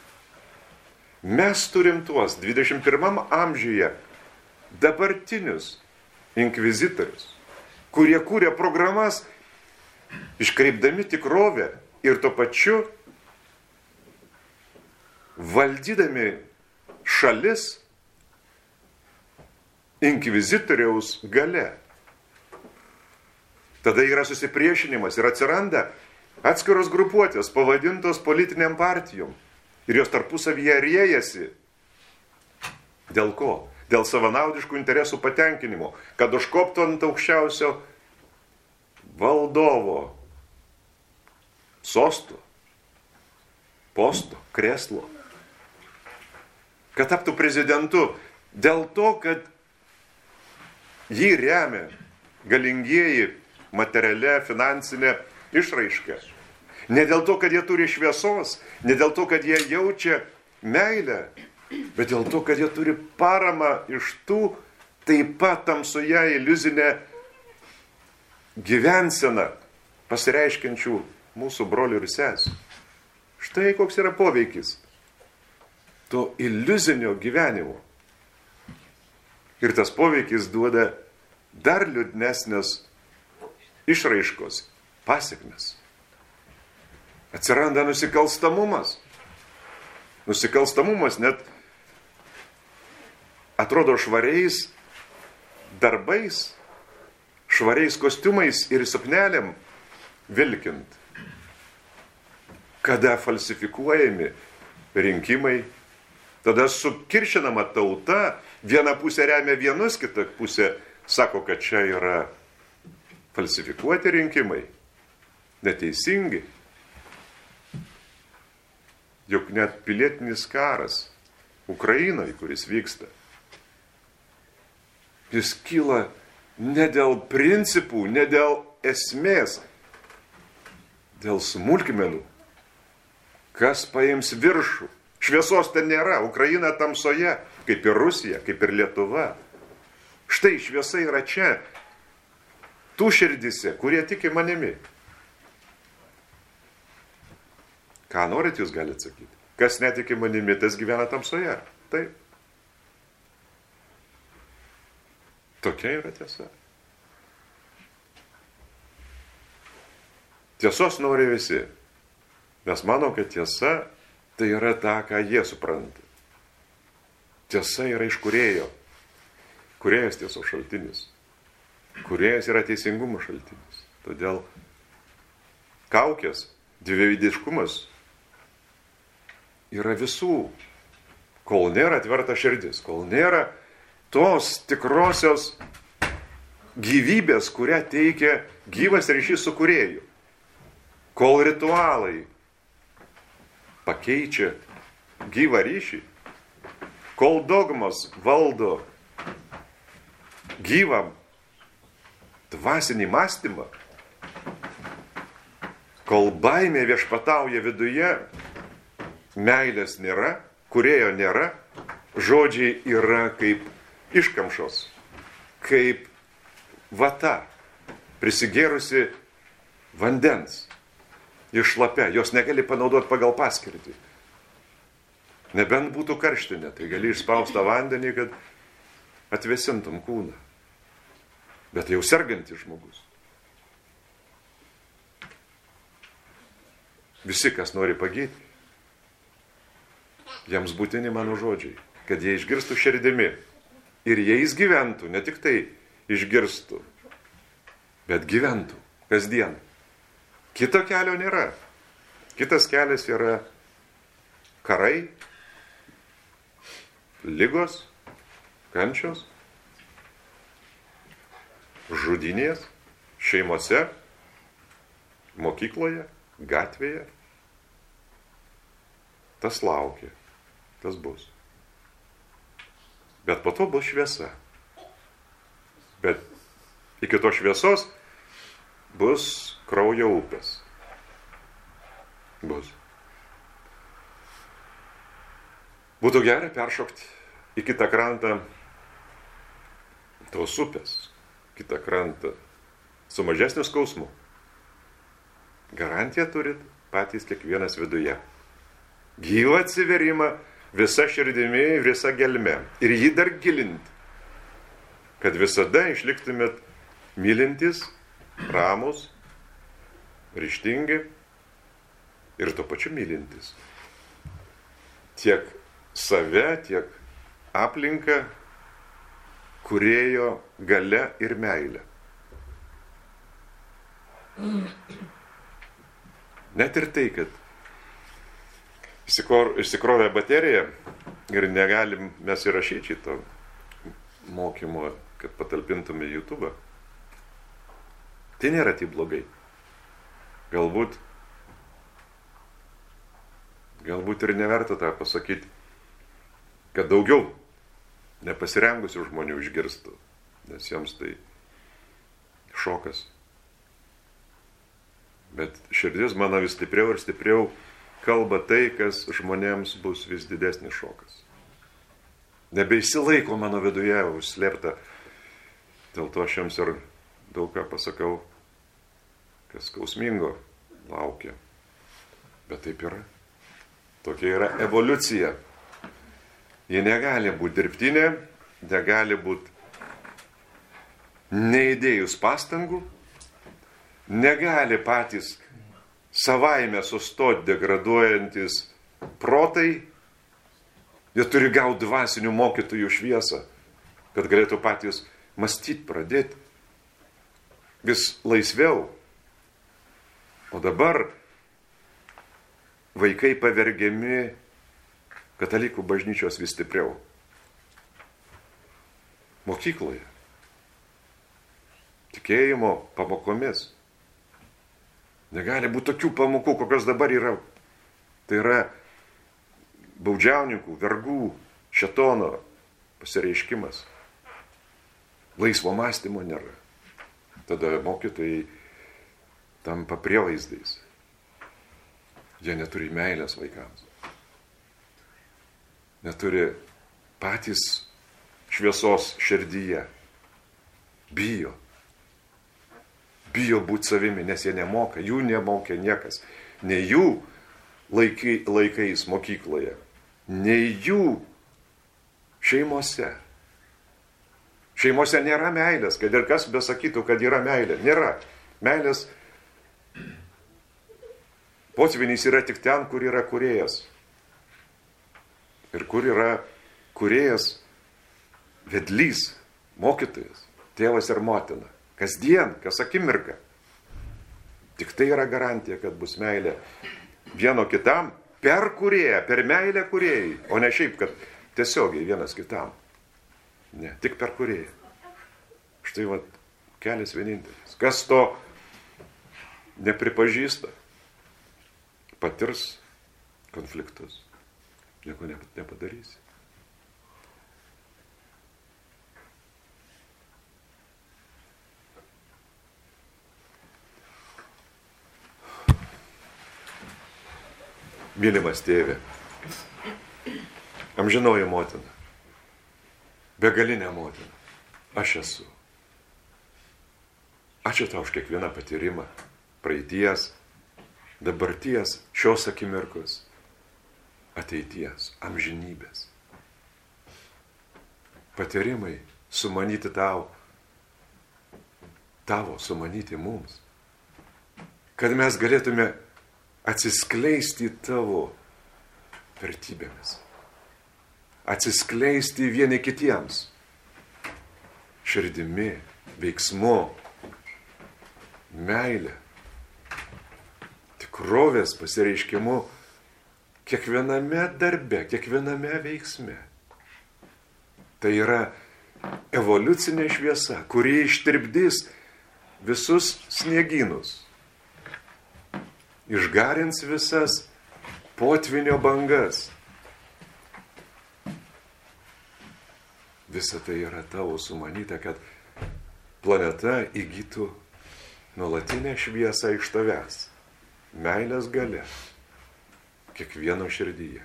Mes turim tuos 21 amžiuje dabartinius inkvizitorius, kurie kūrė programas, iškreipdami tikrovę ir tuo pačiu valdydami šalis inkvizitoriaus gale. Tada yra susipriešinimas ir atsiranda atskiros grupuotės, pavadintos politiniam partijom. Ir jos tarpusavyje riejasi. Dėl ko? Dėl savanaudiškų interesų patenkinimo, kad užkoptų ant aukščiausio valdovo sosto, posto, kreslo. Kad taptų prezidentu dėl to, kad jį remia galingieji materialia, finansinė išraiška. Ne dėl to, kad jie turi šviesos, ne dėl to, kad jie jaučia meilę, bet dėl to, kad jie turi paramą iš tų taip pat tamsoje iliuzinę gyvenseną pasireiškiančių mūsų brolių ir sesių. Štai koks yra poveikis to iliuzinio gyvenimo. Ir tas poveikis duoda dar liūdnesnės išraiškos, pasekmes. Atsiranda nusikalstamumas. Nusikalstamumas net atrodo švariais darbais, švariais kostiumais ir suknelėm vilkint. Kada falsifikuojami rinkimai, tada sukiršinama tauta, viena pusė remia vienus, kita pusė sako, kad čia yra falsifikuoti rinkimai, neteisingi. Juk net pilietinis karas Ukrainoje, kuris vyksta, Jis kyla ne dėl principų, ne dėl esmės, dėl smulkmenų. Kas paims viršų? Šviesos ten nėra, Ukraina tamsoje, kaip ir Rusija, kaip ir Lietuva. Štai šviesa yra čia, tų širdise, kurie tiki manimi. Ką norit, jūs galite sakyti. Kas netiki manimi, tas gyvena tamsoje. Taip. Tokia yra tiesa. Tiesos nori visi. Nes manau, kad tiesa tai yra ta, ką jie supranta. Tiesa yra iš kūrėjo. Kūrėjas tiesos šaltinis. Kūrėjas yra teisingumo šaltinis. Todėl kaukės, dviveidiškumas yra visų. Kol nėra tvirta širdis, kol nėra tos tikrosios gyvybės, kurią teikia gyvas ryšys su kūrėju. Kol ritualai pakeičia gyvą ryšį, kol dogmas valdo gyvą dvasinį mąstymą, kol baimė viešpatauja viduje, meilės nėra, kūrėjo nėra, žodžiai yra kaip iškamšos, kaip vata, prisigėrusi vandens, išlapia, jos negali panaudoti pagal paskirtį. Nebent būtų karštinė, tai gali išspaustą vandenį, kad atvesintum kūną. Bet jau sergantis žmogus. Visi, kas nori pagydyti, jiems būtini mano žodžiai, kad jie išgirstų širdimi ir jais gyventų, ne tik tai išgirstų, bet gyventų kasdien. Kito kelio nėra. Kitas kelias yra karai, ligos, kančios, žudynės, šeimose, mokykloje, gatvėje. Tas laukia, tas bus. Bet po to bus šviesa. Bet iki to šviesos bus kraujo upės. Bus. Būtų gerai peršokti į kitą krantą tos upės, kitą krantą su mažesniu skausmu. Garantiją turit patys kiekvienas viduje. Gyvą atsiverimą visa širdimi, visa gelme. Ir jį dar gilinti, kad visada išliktumėt mylintis, ramus, ryžtingi ir tuo pačiu mylintis. Tiek save, tiek aplinką, kūrėjo galia ir meilė. Net ir tai, kad išsikrovė bateriją ir negalim mes įrašyti šito mokymo, kad patalpintume į YouTube. Tai nėra taip blogai. Galbūt ir neverta tą pasakyti, kad daugiau nepasirengusių žmonių išgirstų, nes jiems tai šokas. Bet širdis mano vis stipriau ir stipriau kalba tai, kas žmonėms bus vis didesnis šokas. Nebeįsilaiko mano viduje užslėpta. Dėl to aš jums ir daug ką pasakau, kas skausmingo laukia. Bet taip yra. Tokia yra evoliucija. Ji negali būti dirbtinė, negali būti neįdėjus pastangų, negali patys savaime sustoti degraduojantis protai. Jie turi gauti dvasinių mokytojų šviesą, kad galėtų patys mąstyti, pradėti vis laisviau. O dabar vaikai pavergiami katalikų bažnyčios vis stipriau. Mokykloje. Tikėjimo pamokomis. Negali būti tokių pamokų, kokios dabar yra. Tai yra baudžiauninkų, vergų, šėtono pasireiškimas. laisvo mąstymo nėra. Tada mokytojai tampa prievaizdais. Jie neturi meilės vaikams. Neturi patys šviesos širdyje. Bijo. Bijo būti savimi, nes jie nemoka. Jų nemokė niekas. Nei jų laikais mokykloje, nei jų šeimose. Šeimose nėra meilės, kad ir kas besakytų, kad yra meilė. Nėra. Meilės potvinys yra tik ten, kur yra kūrėjas. Ir kur yra kūrėjas, vedlys, mokytojas, tėvas ir motina. Kasdien, kas akimirka. Tik tai yra garantija, kad bus meilė vieno kitam per kūrėją, per meilę kūrėjai, o ne šiaip, kad tiesiogiai vienas kitam. Ne, tik per kūrėją. Štai va, kelias vienintelis. Kas to nepripažįsta, patirs konfliktus. Nieko nepadarysi. Mylimas tėve, amžinoji motina, begalinė motina, aš esu. Ačiū tau už kiekvieną patyrimą, praeities, dabarties, šios akimirkos, ateities, amžinybės. Patyrimai sumanyti tau, tavo sumanyti mums, kad mes galėtume atsiskleisti tavo vertybėmis, atsiskleisti vieni kitiems, širdimi, veiksmu, meilė, tikrovės pasireiškimu kiekviename darbe, kiekviename veiksme. Tai yra evoliucinė šviesa, kuri ištirpdys visus sniegynus, išgarins visas potvinio bangas. Visa tai yra tavo sumanyta, kad planeta įgytų nuolatinę šviesą iš tavęs, meilės galia, kiekvieno širdyje.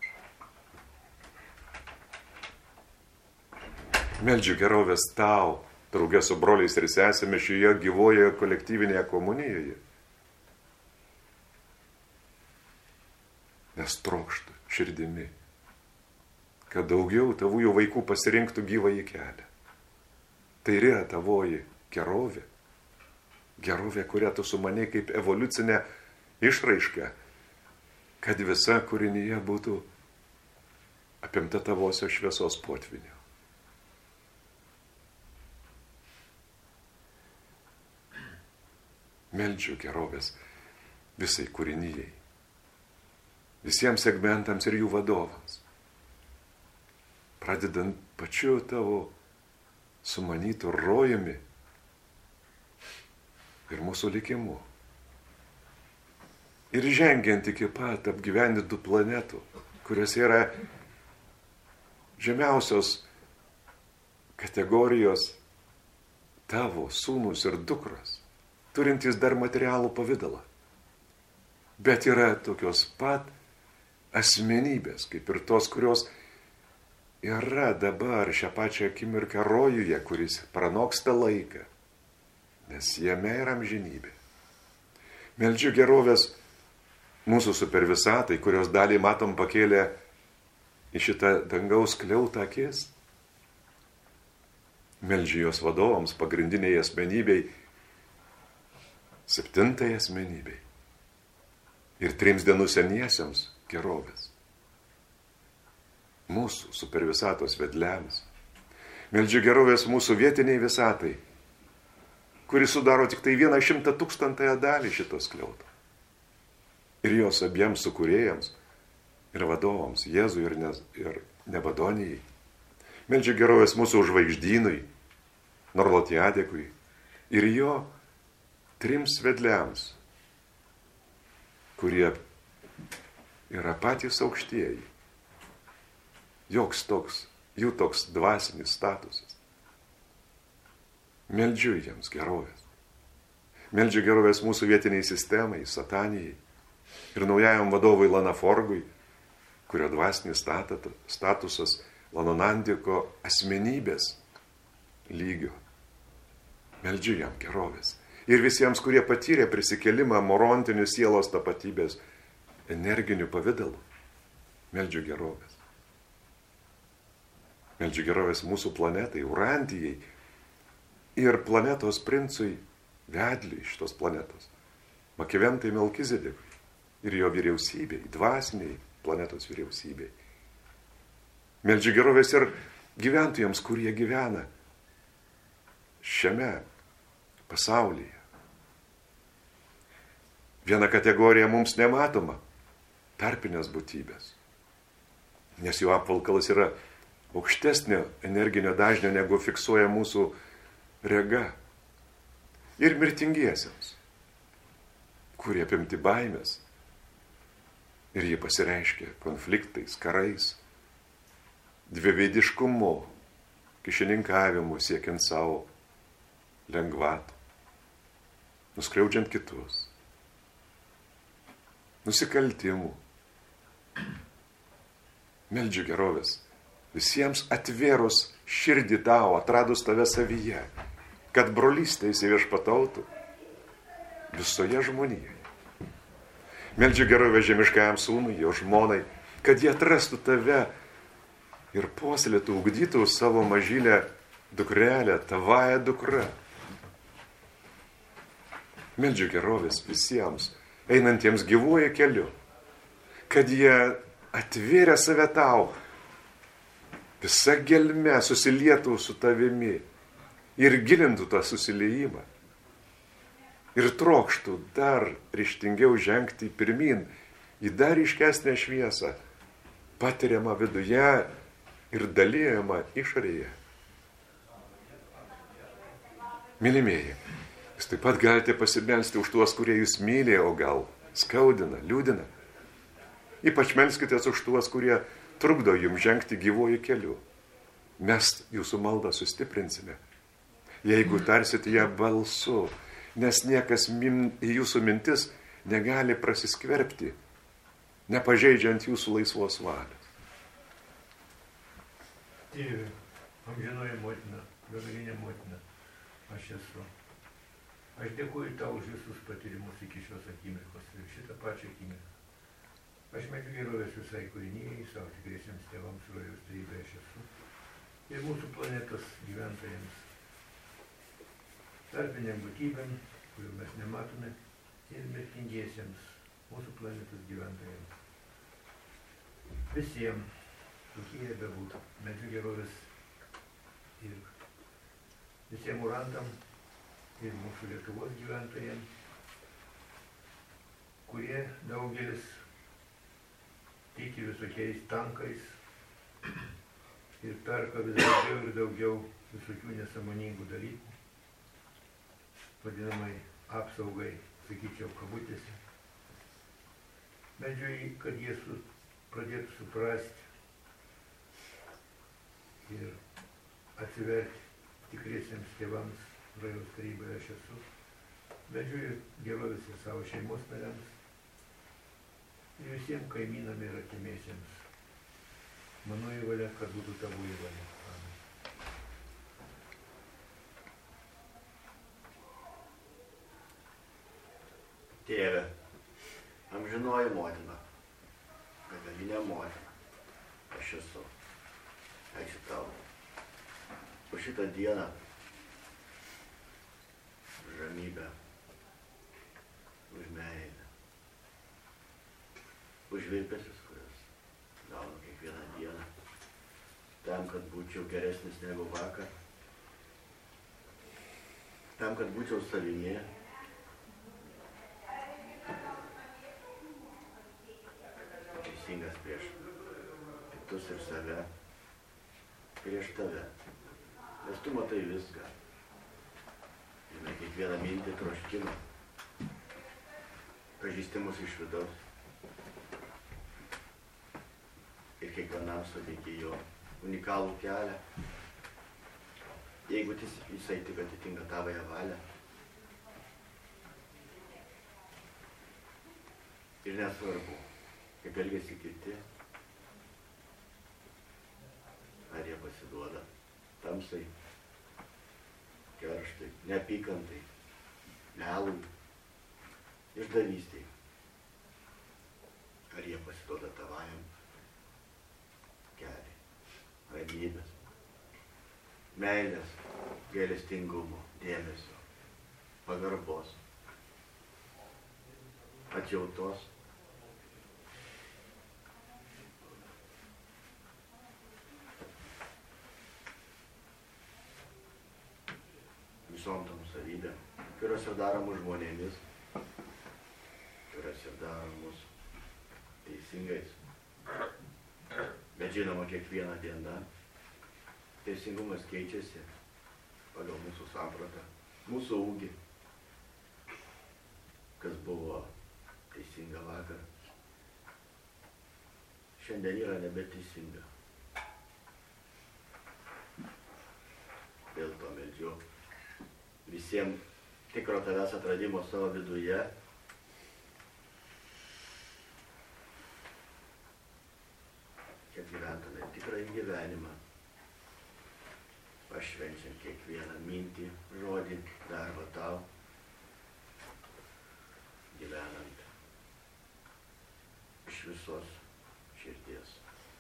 Meldžiu gerovės tau, drauge su broliais ir sesėmis šioje gyvoje kolektyvinėje komunijoje. Nes trokštų širdimi, kad daugiau tavųjų vaikų pasirinktų gyvąjį kelią. Tai yra tavoji gerovė. Gerovė, kurią tu sumanei kaip evoliucinę išraišką, kad visa kūrinyje būtų apimta tavosios šviesos potvinio. Meldžiu gerovės visai kūrinyjei, visiems segmentams ir jų vadovams, pradedant pačiu tavo sumanytų rojumi ir mūsų likimu. Ir žengiant iki pat apgyvendintų planetų, kuriuose yra žemiausios kategorijos tavo sūnus ir dukros, turintys dar materialų pavidalą. Bet yra tokios pat asmenybės, kaip ir tos, kurios yra dabar šią pačią akimirką rojuje, kuris pranoksta laiką, nes jame yra amžinybė. Meldžiu gerovės mūsų supervisatai, kurios dalį matom pakėlę į šitą dangaus skliautą akis. Meldžiu jos vadovams, pagrindiniai asmenybei, 7 asmenybei ir 3 dienų seniesiems gerovės. Mūsų supervisatos vedliams. Meldžiu gerovės mūsų vietiniai visatai, kuri sudaro tik tai 1/100,000 dalį šitos skliauto. Ir jos abiems sukūrėjams ir vadovams, Jėzui ir Nebadonijai. Meldžiu gerovės mūsų žvaigždynui, Norlotijadekui ir jo 3 vedliams, kurie yra patys aukštieji. Joks toks, jų toks dvasinis statusas. Meldžiu jiems gerovės. Meldžiu gerovės mūsų vietiniai sistemai, satanijai ir naujajam vadovui Lanaforgui, kurio dvasinis statusas Lanonandiko asmenybės lygio. Meldžiu jam gerovės. Ir visiems, kurie patyrė prisikelimą morontinių sielos tapatybės energinių pavydalų. Meldžiu gerovės. Meldžiu gerovės mūsų planetai, Urantijai ir planetos princui vedliui šitos planetos, Makiventai Melkizedekui ir jo vyriausybei, dvasiniai planetos vyriausybei. Meldžiu gerovės ir gyventojams, kurie gyvena šiame pasaulyje. Viena kategorija mums nematoma – tarpinės būtybės, nes jų apvalkalas yra aukštesnio energinio dažnio, negu fiksuoja mūsų rega. Ir mirtingiesiems, kurie apimti baimės ir jie pasireiškia konfliktais, karais, dviveidiškumu, kišininkavimu siekiant savo lengvatų, nuskriaudžiant kitus, nusikaltimų. Meldžiu gerovės visiems atvėrus širdį tau, atradus tave savyje, kad brolystė įsiviešpatautų visoje žmonijoje. Meldžiu gerovę žemiškajam sūnui, jo žmonai, kad jie atrastų tave ir puoselėtų, ugdytų savo mažylę dukrelę, tavąją dukrą. Meldžiu gerovės visiems, einantiems gyvuoju keliu, kad jie atvėrė save tau, visa gelme susilietų su tavimi ir gilintų tą susiliejimą. Ir trokštų dar ryžtingiau žengti pirmin į dar ryškesnę šviesą, patiriamą viduje ir dalijamą išorėje. Mylimieji, jūs taip pat galite pasimelsti už tuos, kurie jūs myli, o gal skaudina, liūdina. Ypač melskitės už tuos, kurie trukdo jums žengti gyvuoju keliu. Mes jūsų maldą sustiprinsime, jeigu tarsit ją balsu, nes niekas į jūsų mintis negali prasiskverbti, nepažeidžiant jūsų laisvos valios. Tėve, amžinoji motina, begalinė motina, aš esu. Aš dėkuoju tau už visus patyrimus iki šios akimirkos ir šitą pačią akimirką. Aš meldžiu gerovės visai kūrinijai, savo tikriesiems tėvams rojaus trejybė aš esu. Ir mūsų planetos gyventojams, tarpiniam būtybėm, kurių mes nematome, ir mirtingiesiems mūsų planetos gyventojams. Visiems, kokie jie bebūtų, meldžiu gerovės ir visiems urantam ir mūsų Lietuvos gyventojams, kurie daugelis tiki visokiais tankais ir perka vis daugiau ir daugiau visokių nesąmoningų dalykų, vadinamai apsaugai, sakyčiau, kabutėse. Meldžiu, kad jie pradėtų suprasti ir atsiverti tikriesiems tėvams, rojaus taryboje aš esu. Meldžiu gerovės ir savo šeimos nariams ir visiems kaimynam ir artimiesiems. Mano įvalia, kad būtų tavo įvalia. Amen. Tėve, amžinoji motina, begalinė motina, aš esu. Ačiū tau už šitą dieną, už ramybę, už meilę, už virpesius, kuriuos gaunu kiekvieną dieną, tam, kad būčiau geresnis negu vakar, tam, kad būčiau savimi, teisingas prieš kitus ir save, prieš tave, nes tu matai viską, žinai kiekvieną mintį, troškimą, pažįsti mus iš vidaus ir kiekvienam suteiki jo unikalų kelią, jeigu jisai tik atitinka tavąją valią. Ir nesvarbu, kaip elgesi kiti, ar jie pasiduoda tamsai, kerštai, neapykantai, melui, išdavystei. Ar jie pasiduoda tavajam keliui, ramybės, meilės, gailestingumo, dėmesio, pagarbos, atjautos. Visom tom savybėm, kurios ir daro mus žmonėmis, kurios ir daro mus teisingais. Bet žinoma, kiekvieną dieną teisingumas keičiasi pagal mūsų sampratą, mūsų ūgį. Kas buvo teisinga vakar, šiandien yra nebeteisinga. Dėl to meldžiu visiems tikro tavęs atradimo savo viduje, kad gyventume tikrąjį gyvenimą, pašvenčiant kiekvieną mintį, žodį, darbą tau, gyvenant iš visos širdies,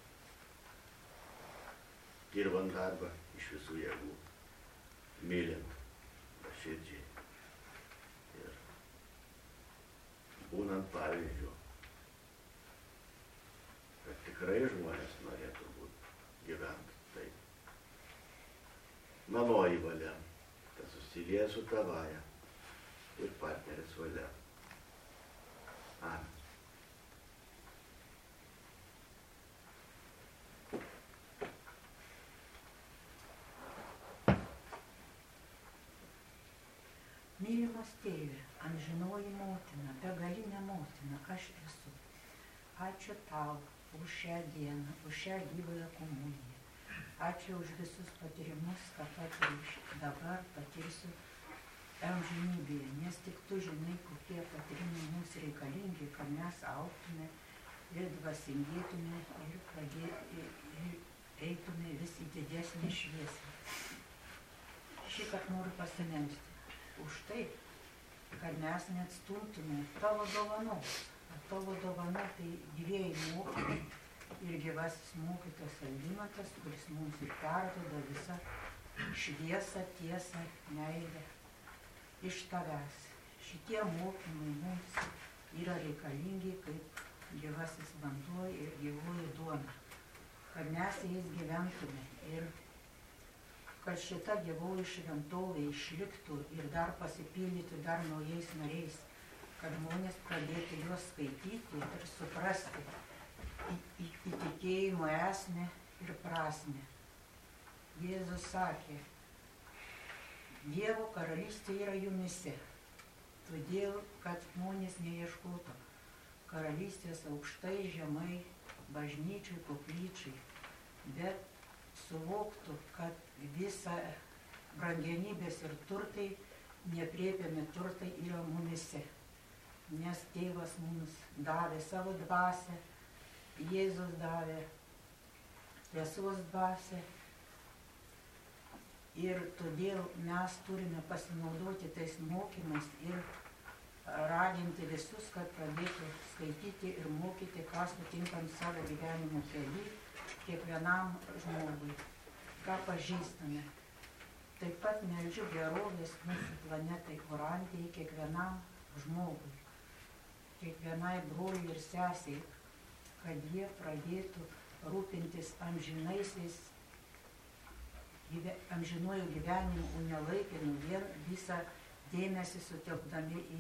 dirbant darbą iš visų jėgų, mylint širdžiai ir būnant pavyzdžiu, kad tikrai žmonės norėtų gyventi taip. Manoji valia, tas susilieja su tavaja ir partneris valia. Amen. Mylimas tėve, amžinoji motina, begalinė motina, aš esu. Ačiū tau už šią dieną, už šią gyvąją komuniją. Ačiū už visus patyrimus, ką patiriu dabar, patirsiu amžinybėje, nes tik tu žinai, kokie patyrimai mums reikalingi, kad mes augtume ir dvasingėtume ir eitume vis į didesnį šviesą. Šįkart noriu pasimelsti už tai, kad mes neatstumtume tavo dovanos. Tavo dovana tai gyvieji mokymai ir gyvasis mokytas Algimantas, kuris mums ir perduoda visą šviesą, tiesą, meilę iš tavęs. Šitie mokymai mums yra reikalingi kaip gyvasis vanduo ir gyvoji duona, kad mes jais gyventume ir kad šita gyvoji šventovė išliktų ir dar pasipildytų dar naujais nariais, kad žmonės pradėtų juos skaityti ir suprasti į tikėjimo esmę ir prasmę. Jėzus sakė, Dievo karalystė yra jumyse, todėl, kad žmonės neieškotų karalystės aukštai, žemai, bažnyčiai, koplyčiai, bet suvoktų, kad visa brangenybės ir turtai, nepriepiami turtai yra mumyse. Nes tėvas mums davė savo dvasią, Jėzus davė tiesos dvasią ir todėl mes turime pasinaudoti tais mokymais ir raginti visus, kad pradėtų skaityti ir mokyti, ką sutinkam savo gyvenimo kely, kiekvienam žmogui, ką pažįstame. Taip pat meldžiu gerovės mūsų planetai Orantijai, kiekvienam žmogui, kiekvienai broliui ir sesiai, kad jie pradėtų rūpintis amžinuoju gyvenimu, o ne laikinu, vien visą dėmesį sutelkdami į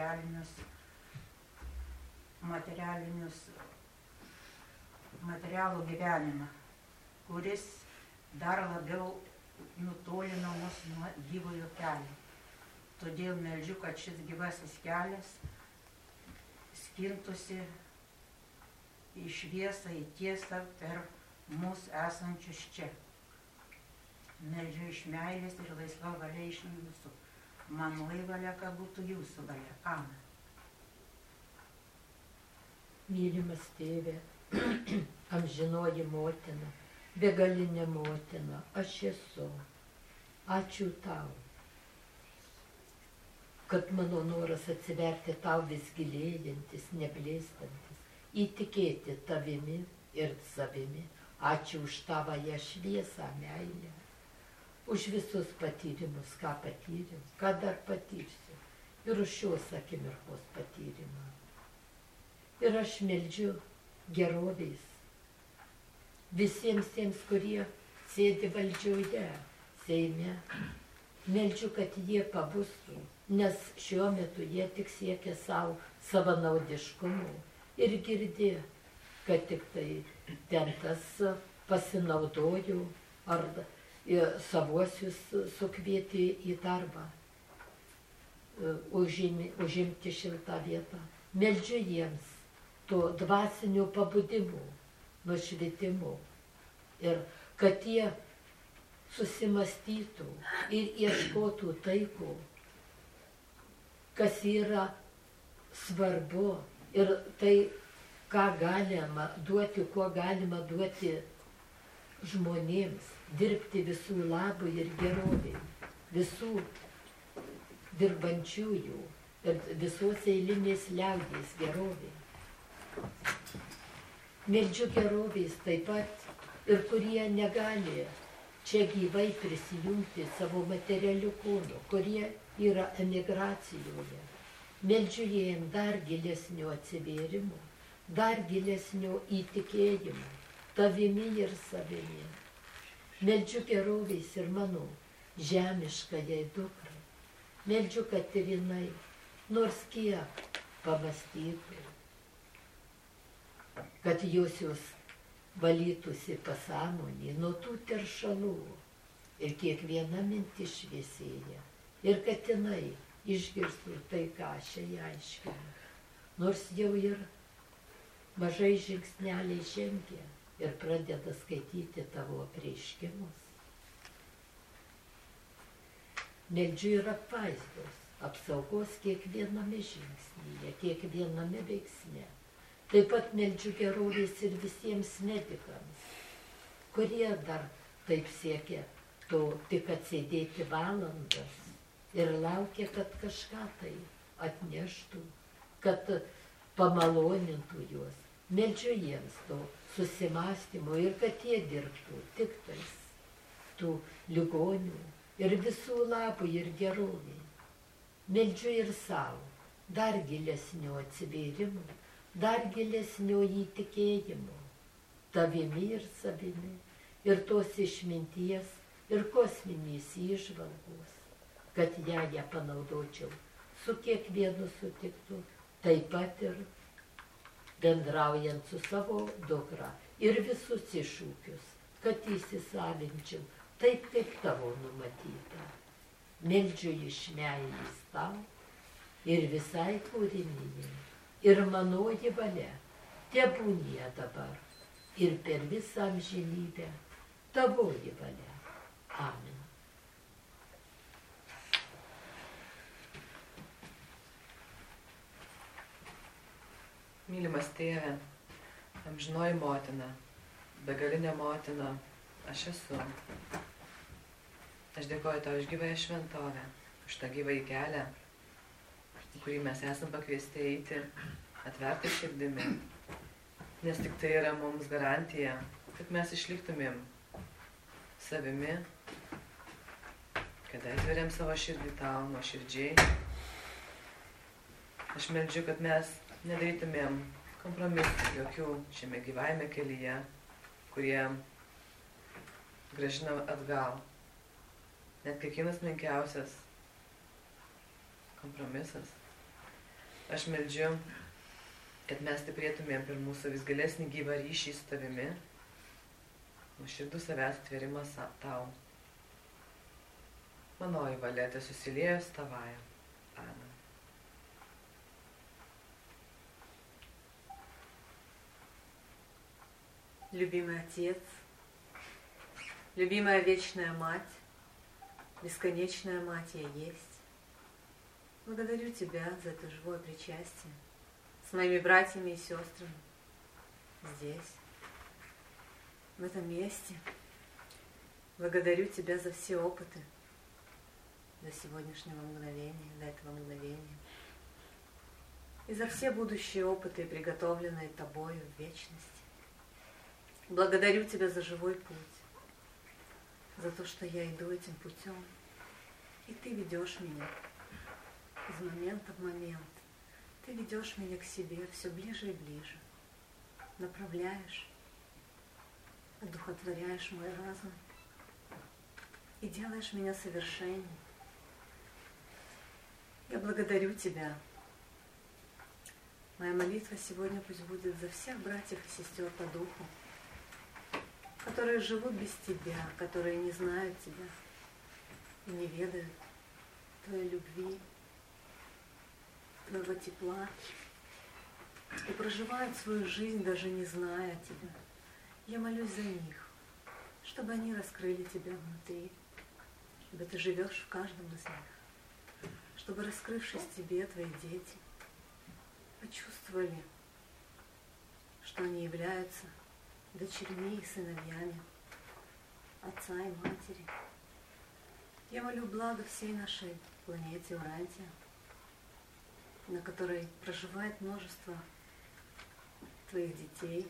materialų gyvenimą, kuris dar labiau nutolina mus nuo gyvojo kelio. Todėl meldžiu, kad šis gyvasis kelias skintųsi į šviesą, į tiesą per mūsų esančius čia. Meldžiu iš meilės ir laisva valia iš jūsų. Manoji valia, kad būtų jūsų valia. Amen. Mylimas tėve, amžinoji motina, begalinė motina, aš esu. Ačiū tau, kad mano noras atsiverti tau vis gilėjantis, neblėstantis, įtikėti tavimi ir savimi. Ačiū už tavąją šviesą, meilę, už visus patyrimus, ką patyriau, ką dar patyrsiu, ir už šios akimirkos patyrimą. Ir aš meldžiu gerovės visiems tiems, kurie sėdi valdžioje, Seime. Meldžiu, kad jie pabustų, nes šiuo metu jie tik siekia savo savanaudiškumo ir girdė, kad tik tai ten tas pasinaudojo ar savuosius sukvieti į darbą, užimti šiltą vietą. Meldžiu jiems to dvasinio pabudimo, nušvitimo ir kad jie susimastytų ir ieškotų taiko, kas yra svarbu ir tai, ką galima duoti, kuo galima duoti žmonėms, dirbti visų labui ir geroviai, visų dirbančiųjų ir visos eilinės liaudies geroviai. Meldžiu gerovės taip pat ir kurie negali čia gyvai prisijungti savo materialių kūnų, kurie yra emigracijoje. Meldžiu jiem dar gilesnio atsivėrimo, dar gilesnio įtikėjimo, tavimi ir savimi. Meldžiu gerovės ir mano žemiškajai dukrai. Meldžiu, kad ir jinai nors kiek pamastytų, kad josios valytųsi pasąmonį nuo tų teršalų ir kiekviena mintis šviesėja. Ir kad jinai išgirstų tai, ką aš jai aiškinu. Nors jau ir mažai žingsneliai žengia ir pradeda skaityti tavo apreiškimus. Meldžiu ir apvaizdos, apsaugos kiekviename žingsnyje, kiekviename veiksme. Taip pat meldžiu gerovės ir visiems medikams, kurie dar taip siekia to tik atsėdėti valandas ir laukia, kad kažką tai atneštų, kad pamalonintų juos. Meldžiu jiems to susimastymo ir kad jie dirbtų tik tais tų ligonių ir visų labų ir geroviai. Meldžiu ir savo dar gilesnio atsivėrimo, dar gilesnio įtikėjimo, tavimi ir savimi, ir tos išminties, ir kosminės įžvalgos, kad ją panaudočiau su kiekvienu sutiktu, taip pat ir bendraujant su savo dukra ir visus iššūkius, kad įsisavinčiau taip, kaip tavo numatyta. Meldžiu iš meilės tau ir visai kūrinijai. Ir manoji valia tebūnie dabar ir per visą amžinybę tavoji valia. Amen. Mylimas tėve, amžinoji motina, begalinė motina, aš esu. Aš dėkoju tau už gyvąją šventovę, už tą gyvąjį kelią, kurį mes esam pakviesti eiti, atverti širdimi, nes tik tai yra mums garantija, kad mes išliktumėm savimi, kad atveriam savo širdį tau nuoširdžiai. Aš meldžiu, kad mes nedarytumėm kompromisų jokių šiame gyvajame kelyje, kurie grąžina atgal. Net kiekvienas menkiausias kompromisas. Aš meldžiu, kad mes stiprėtumėm per mūsų vis gilesnį gyvą ryšį su tavimi, nuoširdų savęs atverimas tau. Manoji valia tesusiliejo su tavąja. Amen. Любимый Отец, любимая вечная мать, бесконечная мать я есть. Благодарю Тебя за это живое причастие с моими братьями и сестрами здесь, в этом месте. Благодарю Тебя за все опыты, до сегодняшнего мгновения, до этого мгновения. И за все будущие опыты, приготовленные Тобою в вечности. Благодарю Тебя за живой путь, за то, что я иду этим путем, и Ты ведешь меня из момента в момент. Ты ведешь меня к себе все ближе и ближе, направляешь, одухотворяешь мой разум и делаешь меня совершенней. Я благодарю Тебя. Моя молитва сегодня пусть будет за всех братьев и сестер по духу, которые живут без Тебя, которые не знают Тебя и не ведают Твоей любви, Твоего тепла, и проживают свою жизнь, даже не зная Тебя. Я молюсь за них, чтобы они раскрыли Тебя внутри, ибо Ты живешь в каждом из них, чтобы, раскрывшись Тебе, Твои дети почувствовали, что они являются дочерьми и сыновьями отца и матери. Я молю благо всей нашей планете Урантия, на которой проживает множество Твоих детей,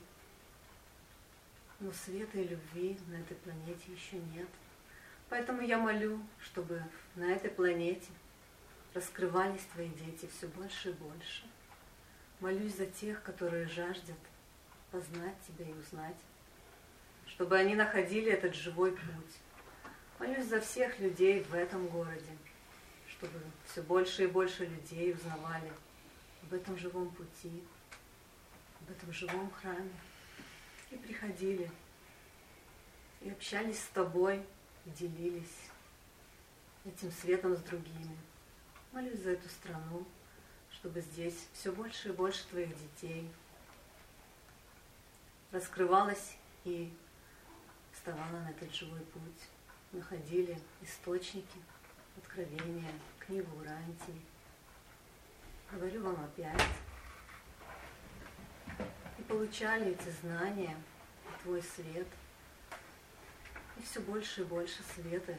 но света и любви на этой планете еще нет. Поэтому я молю, чтобы на этой планете раскрывались Твои дети все больше и больше. Молюсь за тех, которые жаждут познать Тебя и узнать, чтобы они находили этот живой путь. Молюсь за всех людей в этом городе, чтобы все больше и больше людей узнавали об этом живом пути, об этом живом храме, и приходили, и общались с Тобой, и делились этим светом с другими. Молюсь за эту страну, чтобы здесь все больше и больше Твоих детей раскрывалось и вставало на этот живой путь, находили источники откровения, книгу Урантии. Говорю вам опять. И получали эти знания, Твой свет, и все больше и больше света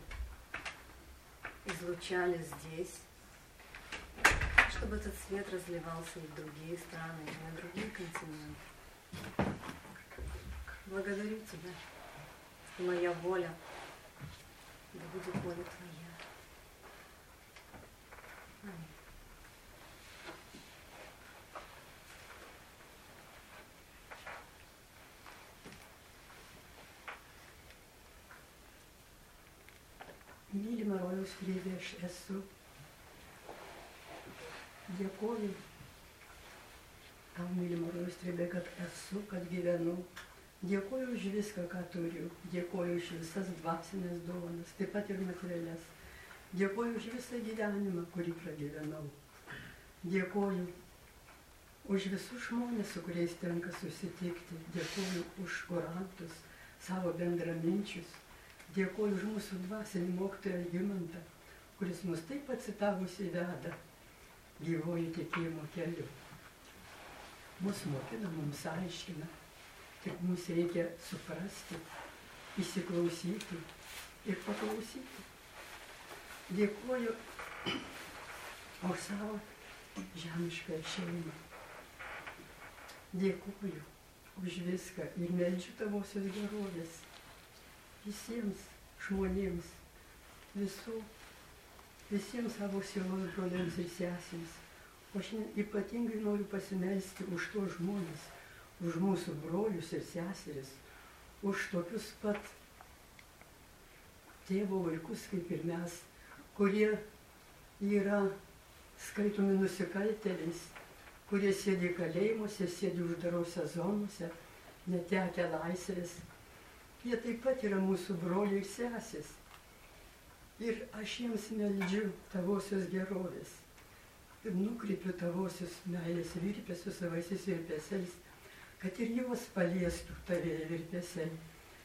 излучали здесь, чтобы этот свет разливался и в другие страны, и на другие континенты. Благодарю Тебя, и моя воля, да будет воля Твоя. Аминь. Mylima rojaus Dieve, aš esu. Dėkoju tau, mylima rojaus Dieve, kad esu, kad gyvenu. Dėkoju už viską, ką turiu. Dėkoju už visas dvasinės dovanas, taip pat ir materialias. Dėkoju už visą gyvenimą, kurį pragyvenau. Dėkoju už visus žmonės, su kuriais tenka susitikti. Dėkoju už orantus, savo bendraminčius. Dėkoju už mūsų dvasinį mokytoją Algimantą, kuris mus taip atsitavusiai veda gyvoju tikėjimo keliu. Mūsų mokina, mums aiškina, tik mums reikia suprasti, įsiklausyti ir paklausyti. Dėkoju už savo žemišką šeimą. Dėkoju už viską ir meldžiu Tavosios gerovės visiems žmonėms, visiems savo sielos broliams ir sesėms. O šiandien ypatingai noriu pasimelsti už tos žmonės, už mūsų brolius ir seseris, už tokius pat tėvo vaikus kaip ir mes, kurie yra skaitomi nusikaltėliais, kurie sėdi kalėjimuose, sėdi uždarose zonose, netekę laisvės. Jie taip pat yra mūsų broliai ir sesės. Ir aš jiems meldžiu Tavosios gerovės. Ir nukreipiu Tavosios meilės virpesius savaisiais virpesiais, kad ir juos paliestų Tavėje virpesiai.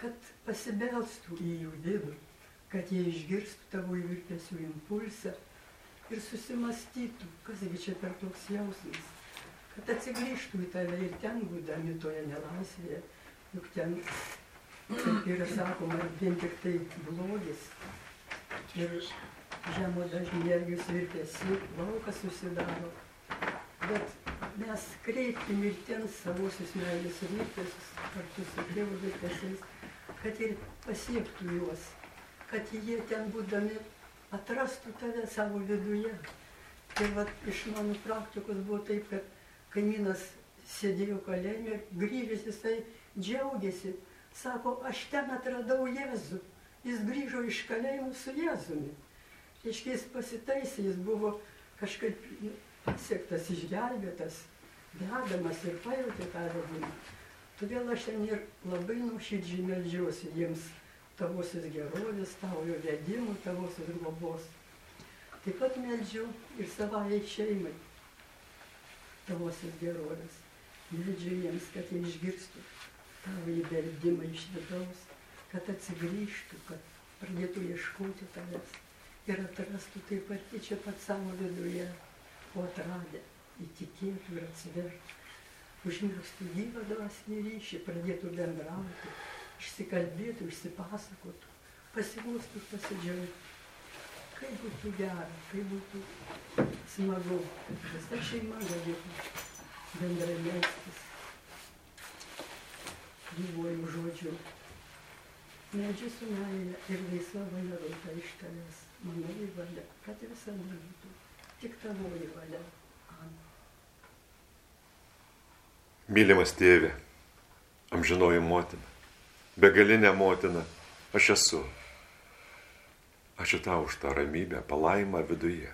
kad pasibelstų į jų vidų, kad jie išgirstų tavo virpesių impulsą ir susimastytų, kasgi čia per toks jausmas, kad atsigrįžtų į tave ir ten būdami toje nelaisvėje, juk ten, kaip yra sakoma, vien tik tai blogis ir žemo dažnių energijos virpesių laukas susidaro. Bet mes kreipkim ir ten savosius meilės virpesius kartu su Dievo virpesiais, kad ir pasiektų juos, kad jie ten būdami atrastų tave savo viduje. Ir vat iš mano praktikos buvo taip, kad kaimynas sėdėjo kalėjime, grįžęs jisai džiaugiasi, sako, aš ten atradau Jėzų. Jis grįžo iš kalėjimo su Jėzumi. Reiškia, jis pasitaisė, jis buvo kažkaip pasiektas, išgelbėtas, vedamas ir pajautė tą vedimą. Todėl aš ten ir labai nuoširdžiai meldžiuosi jiems tavosios gerovės, tavojo vedimų, tavosios globos. Taip pat meldžiu ir savai šeimai tavosios gerovės. Meldžiu jiems, kad jie išgirstų tavo įbeldimą iš vidaus, kad atsigrįžtų, kad pradėtų ieškoti tavęs ir atrastų taip pat čia pat savo viduje, o atradę įtikėtų ir atsivertų, užmirstų gyvą dvasinį ryšį, pradėtų bendrauti, išsikalbėtų, išsipasakotų, pasigūstų, pasidžiaugtų. Kaip būtų gera, kaip būtų smagu, kad visa šeima galėtų bendrai melstis gyvuoju žodžiu. Meldžiu su meile ir laisva valia rauta iš tavęs, manoji valia, kad visada būtų tik tavoji valia. Amen. Mylimas tėve, amžinoji motina, begalinė motina, aš esu. Ačiū tau už tą ramybę, palaimą viduje.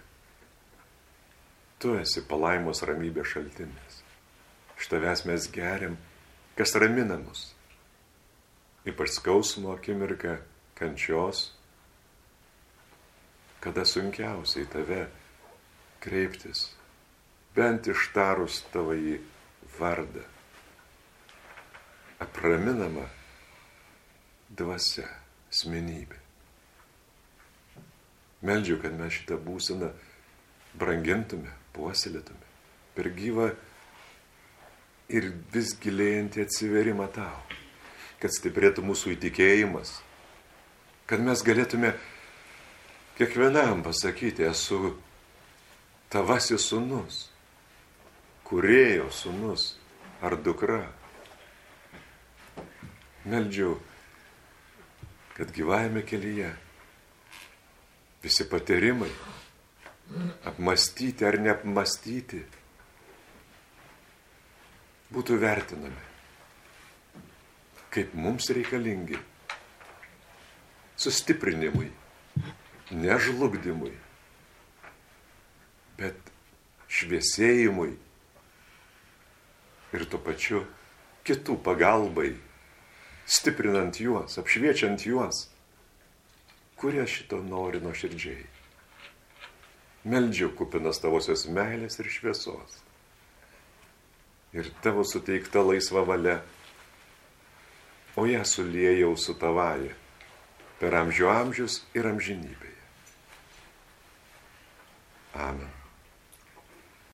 Tu esi palaimos ramybės šaltinis. Iš tavęs mes geriam, kas ramina mus. Ypač skausmo akimirka, kančios, kada sunkiausiai tave kreiptis, bent ištarus tavąjį vardą. Apraminama dvasia, asmenybė. Meldžiu, kad mes šitą būseną brangintume, puoselėtume per gyvą ir vis gilėjantį atsiverimą tau, kad stiprėtų mūsų įtikėjimas, kad mes galėtume kiekvienam pasakyti, esu tavasis sūnus, kūrėjo sūnus ar dukra. Meldžiu, kad gyvajame kelyje visi patyrimai, apmąstyti ar neapmąstyti, būtų vertinami, kaip mums reikalingi sustiprinimui, ne žlugdymui, bet šviesėjimui ir tuo pačiu kitų pagalbai, stiprinant juos, apšviečiant juos, kurie šito nori nuoširdžiai. Meldžiu kupinas tavosios meilės ir šviesos. Ir tavo suteikta laisva valia, o ją suliejau su tavaja per amžių amžius ir amžinybėje. Amen.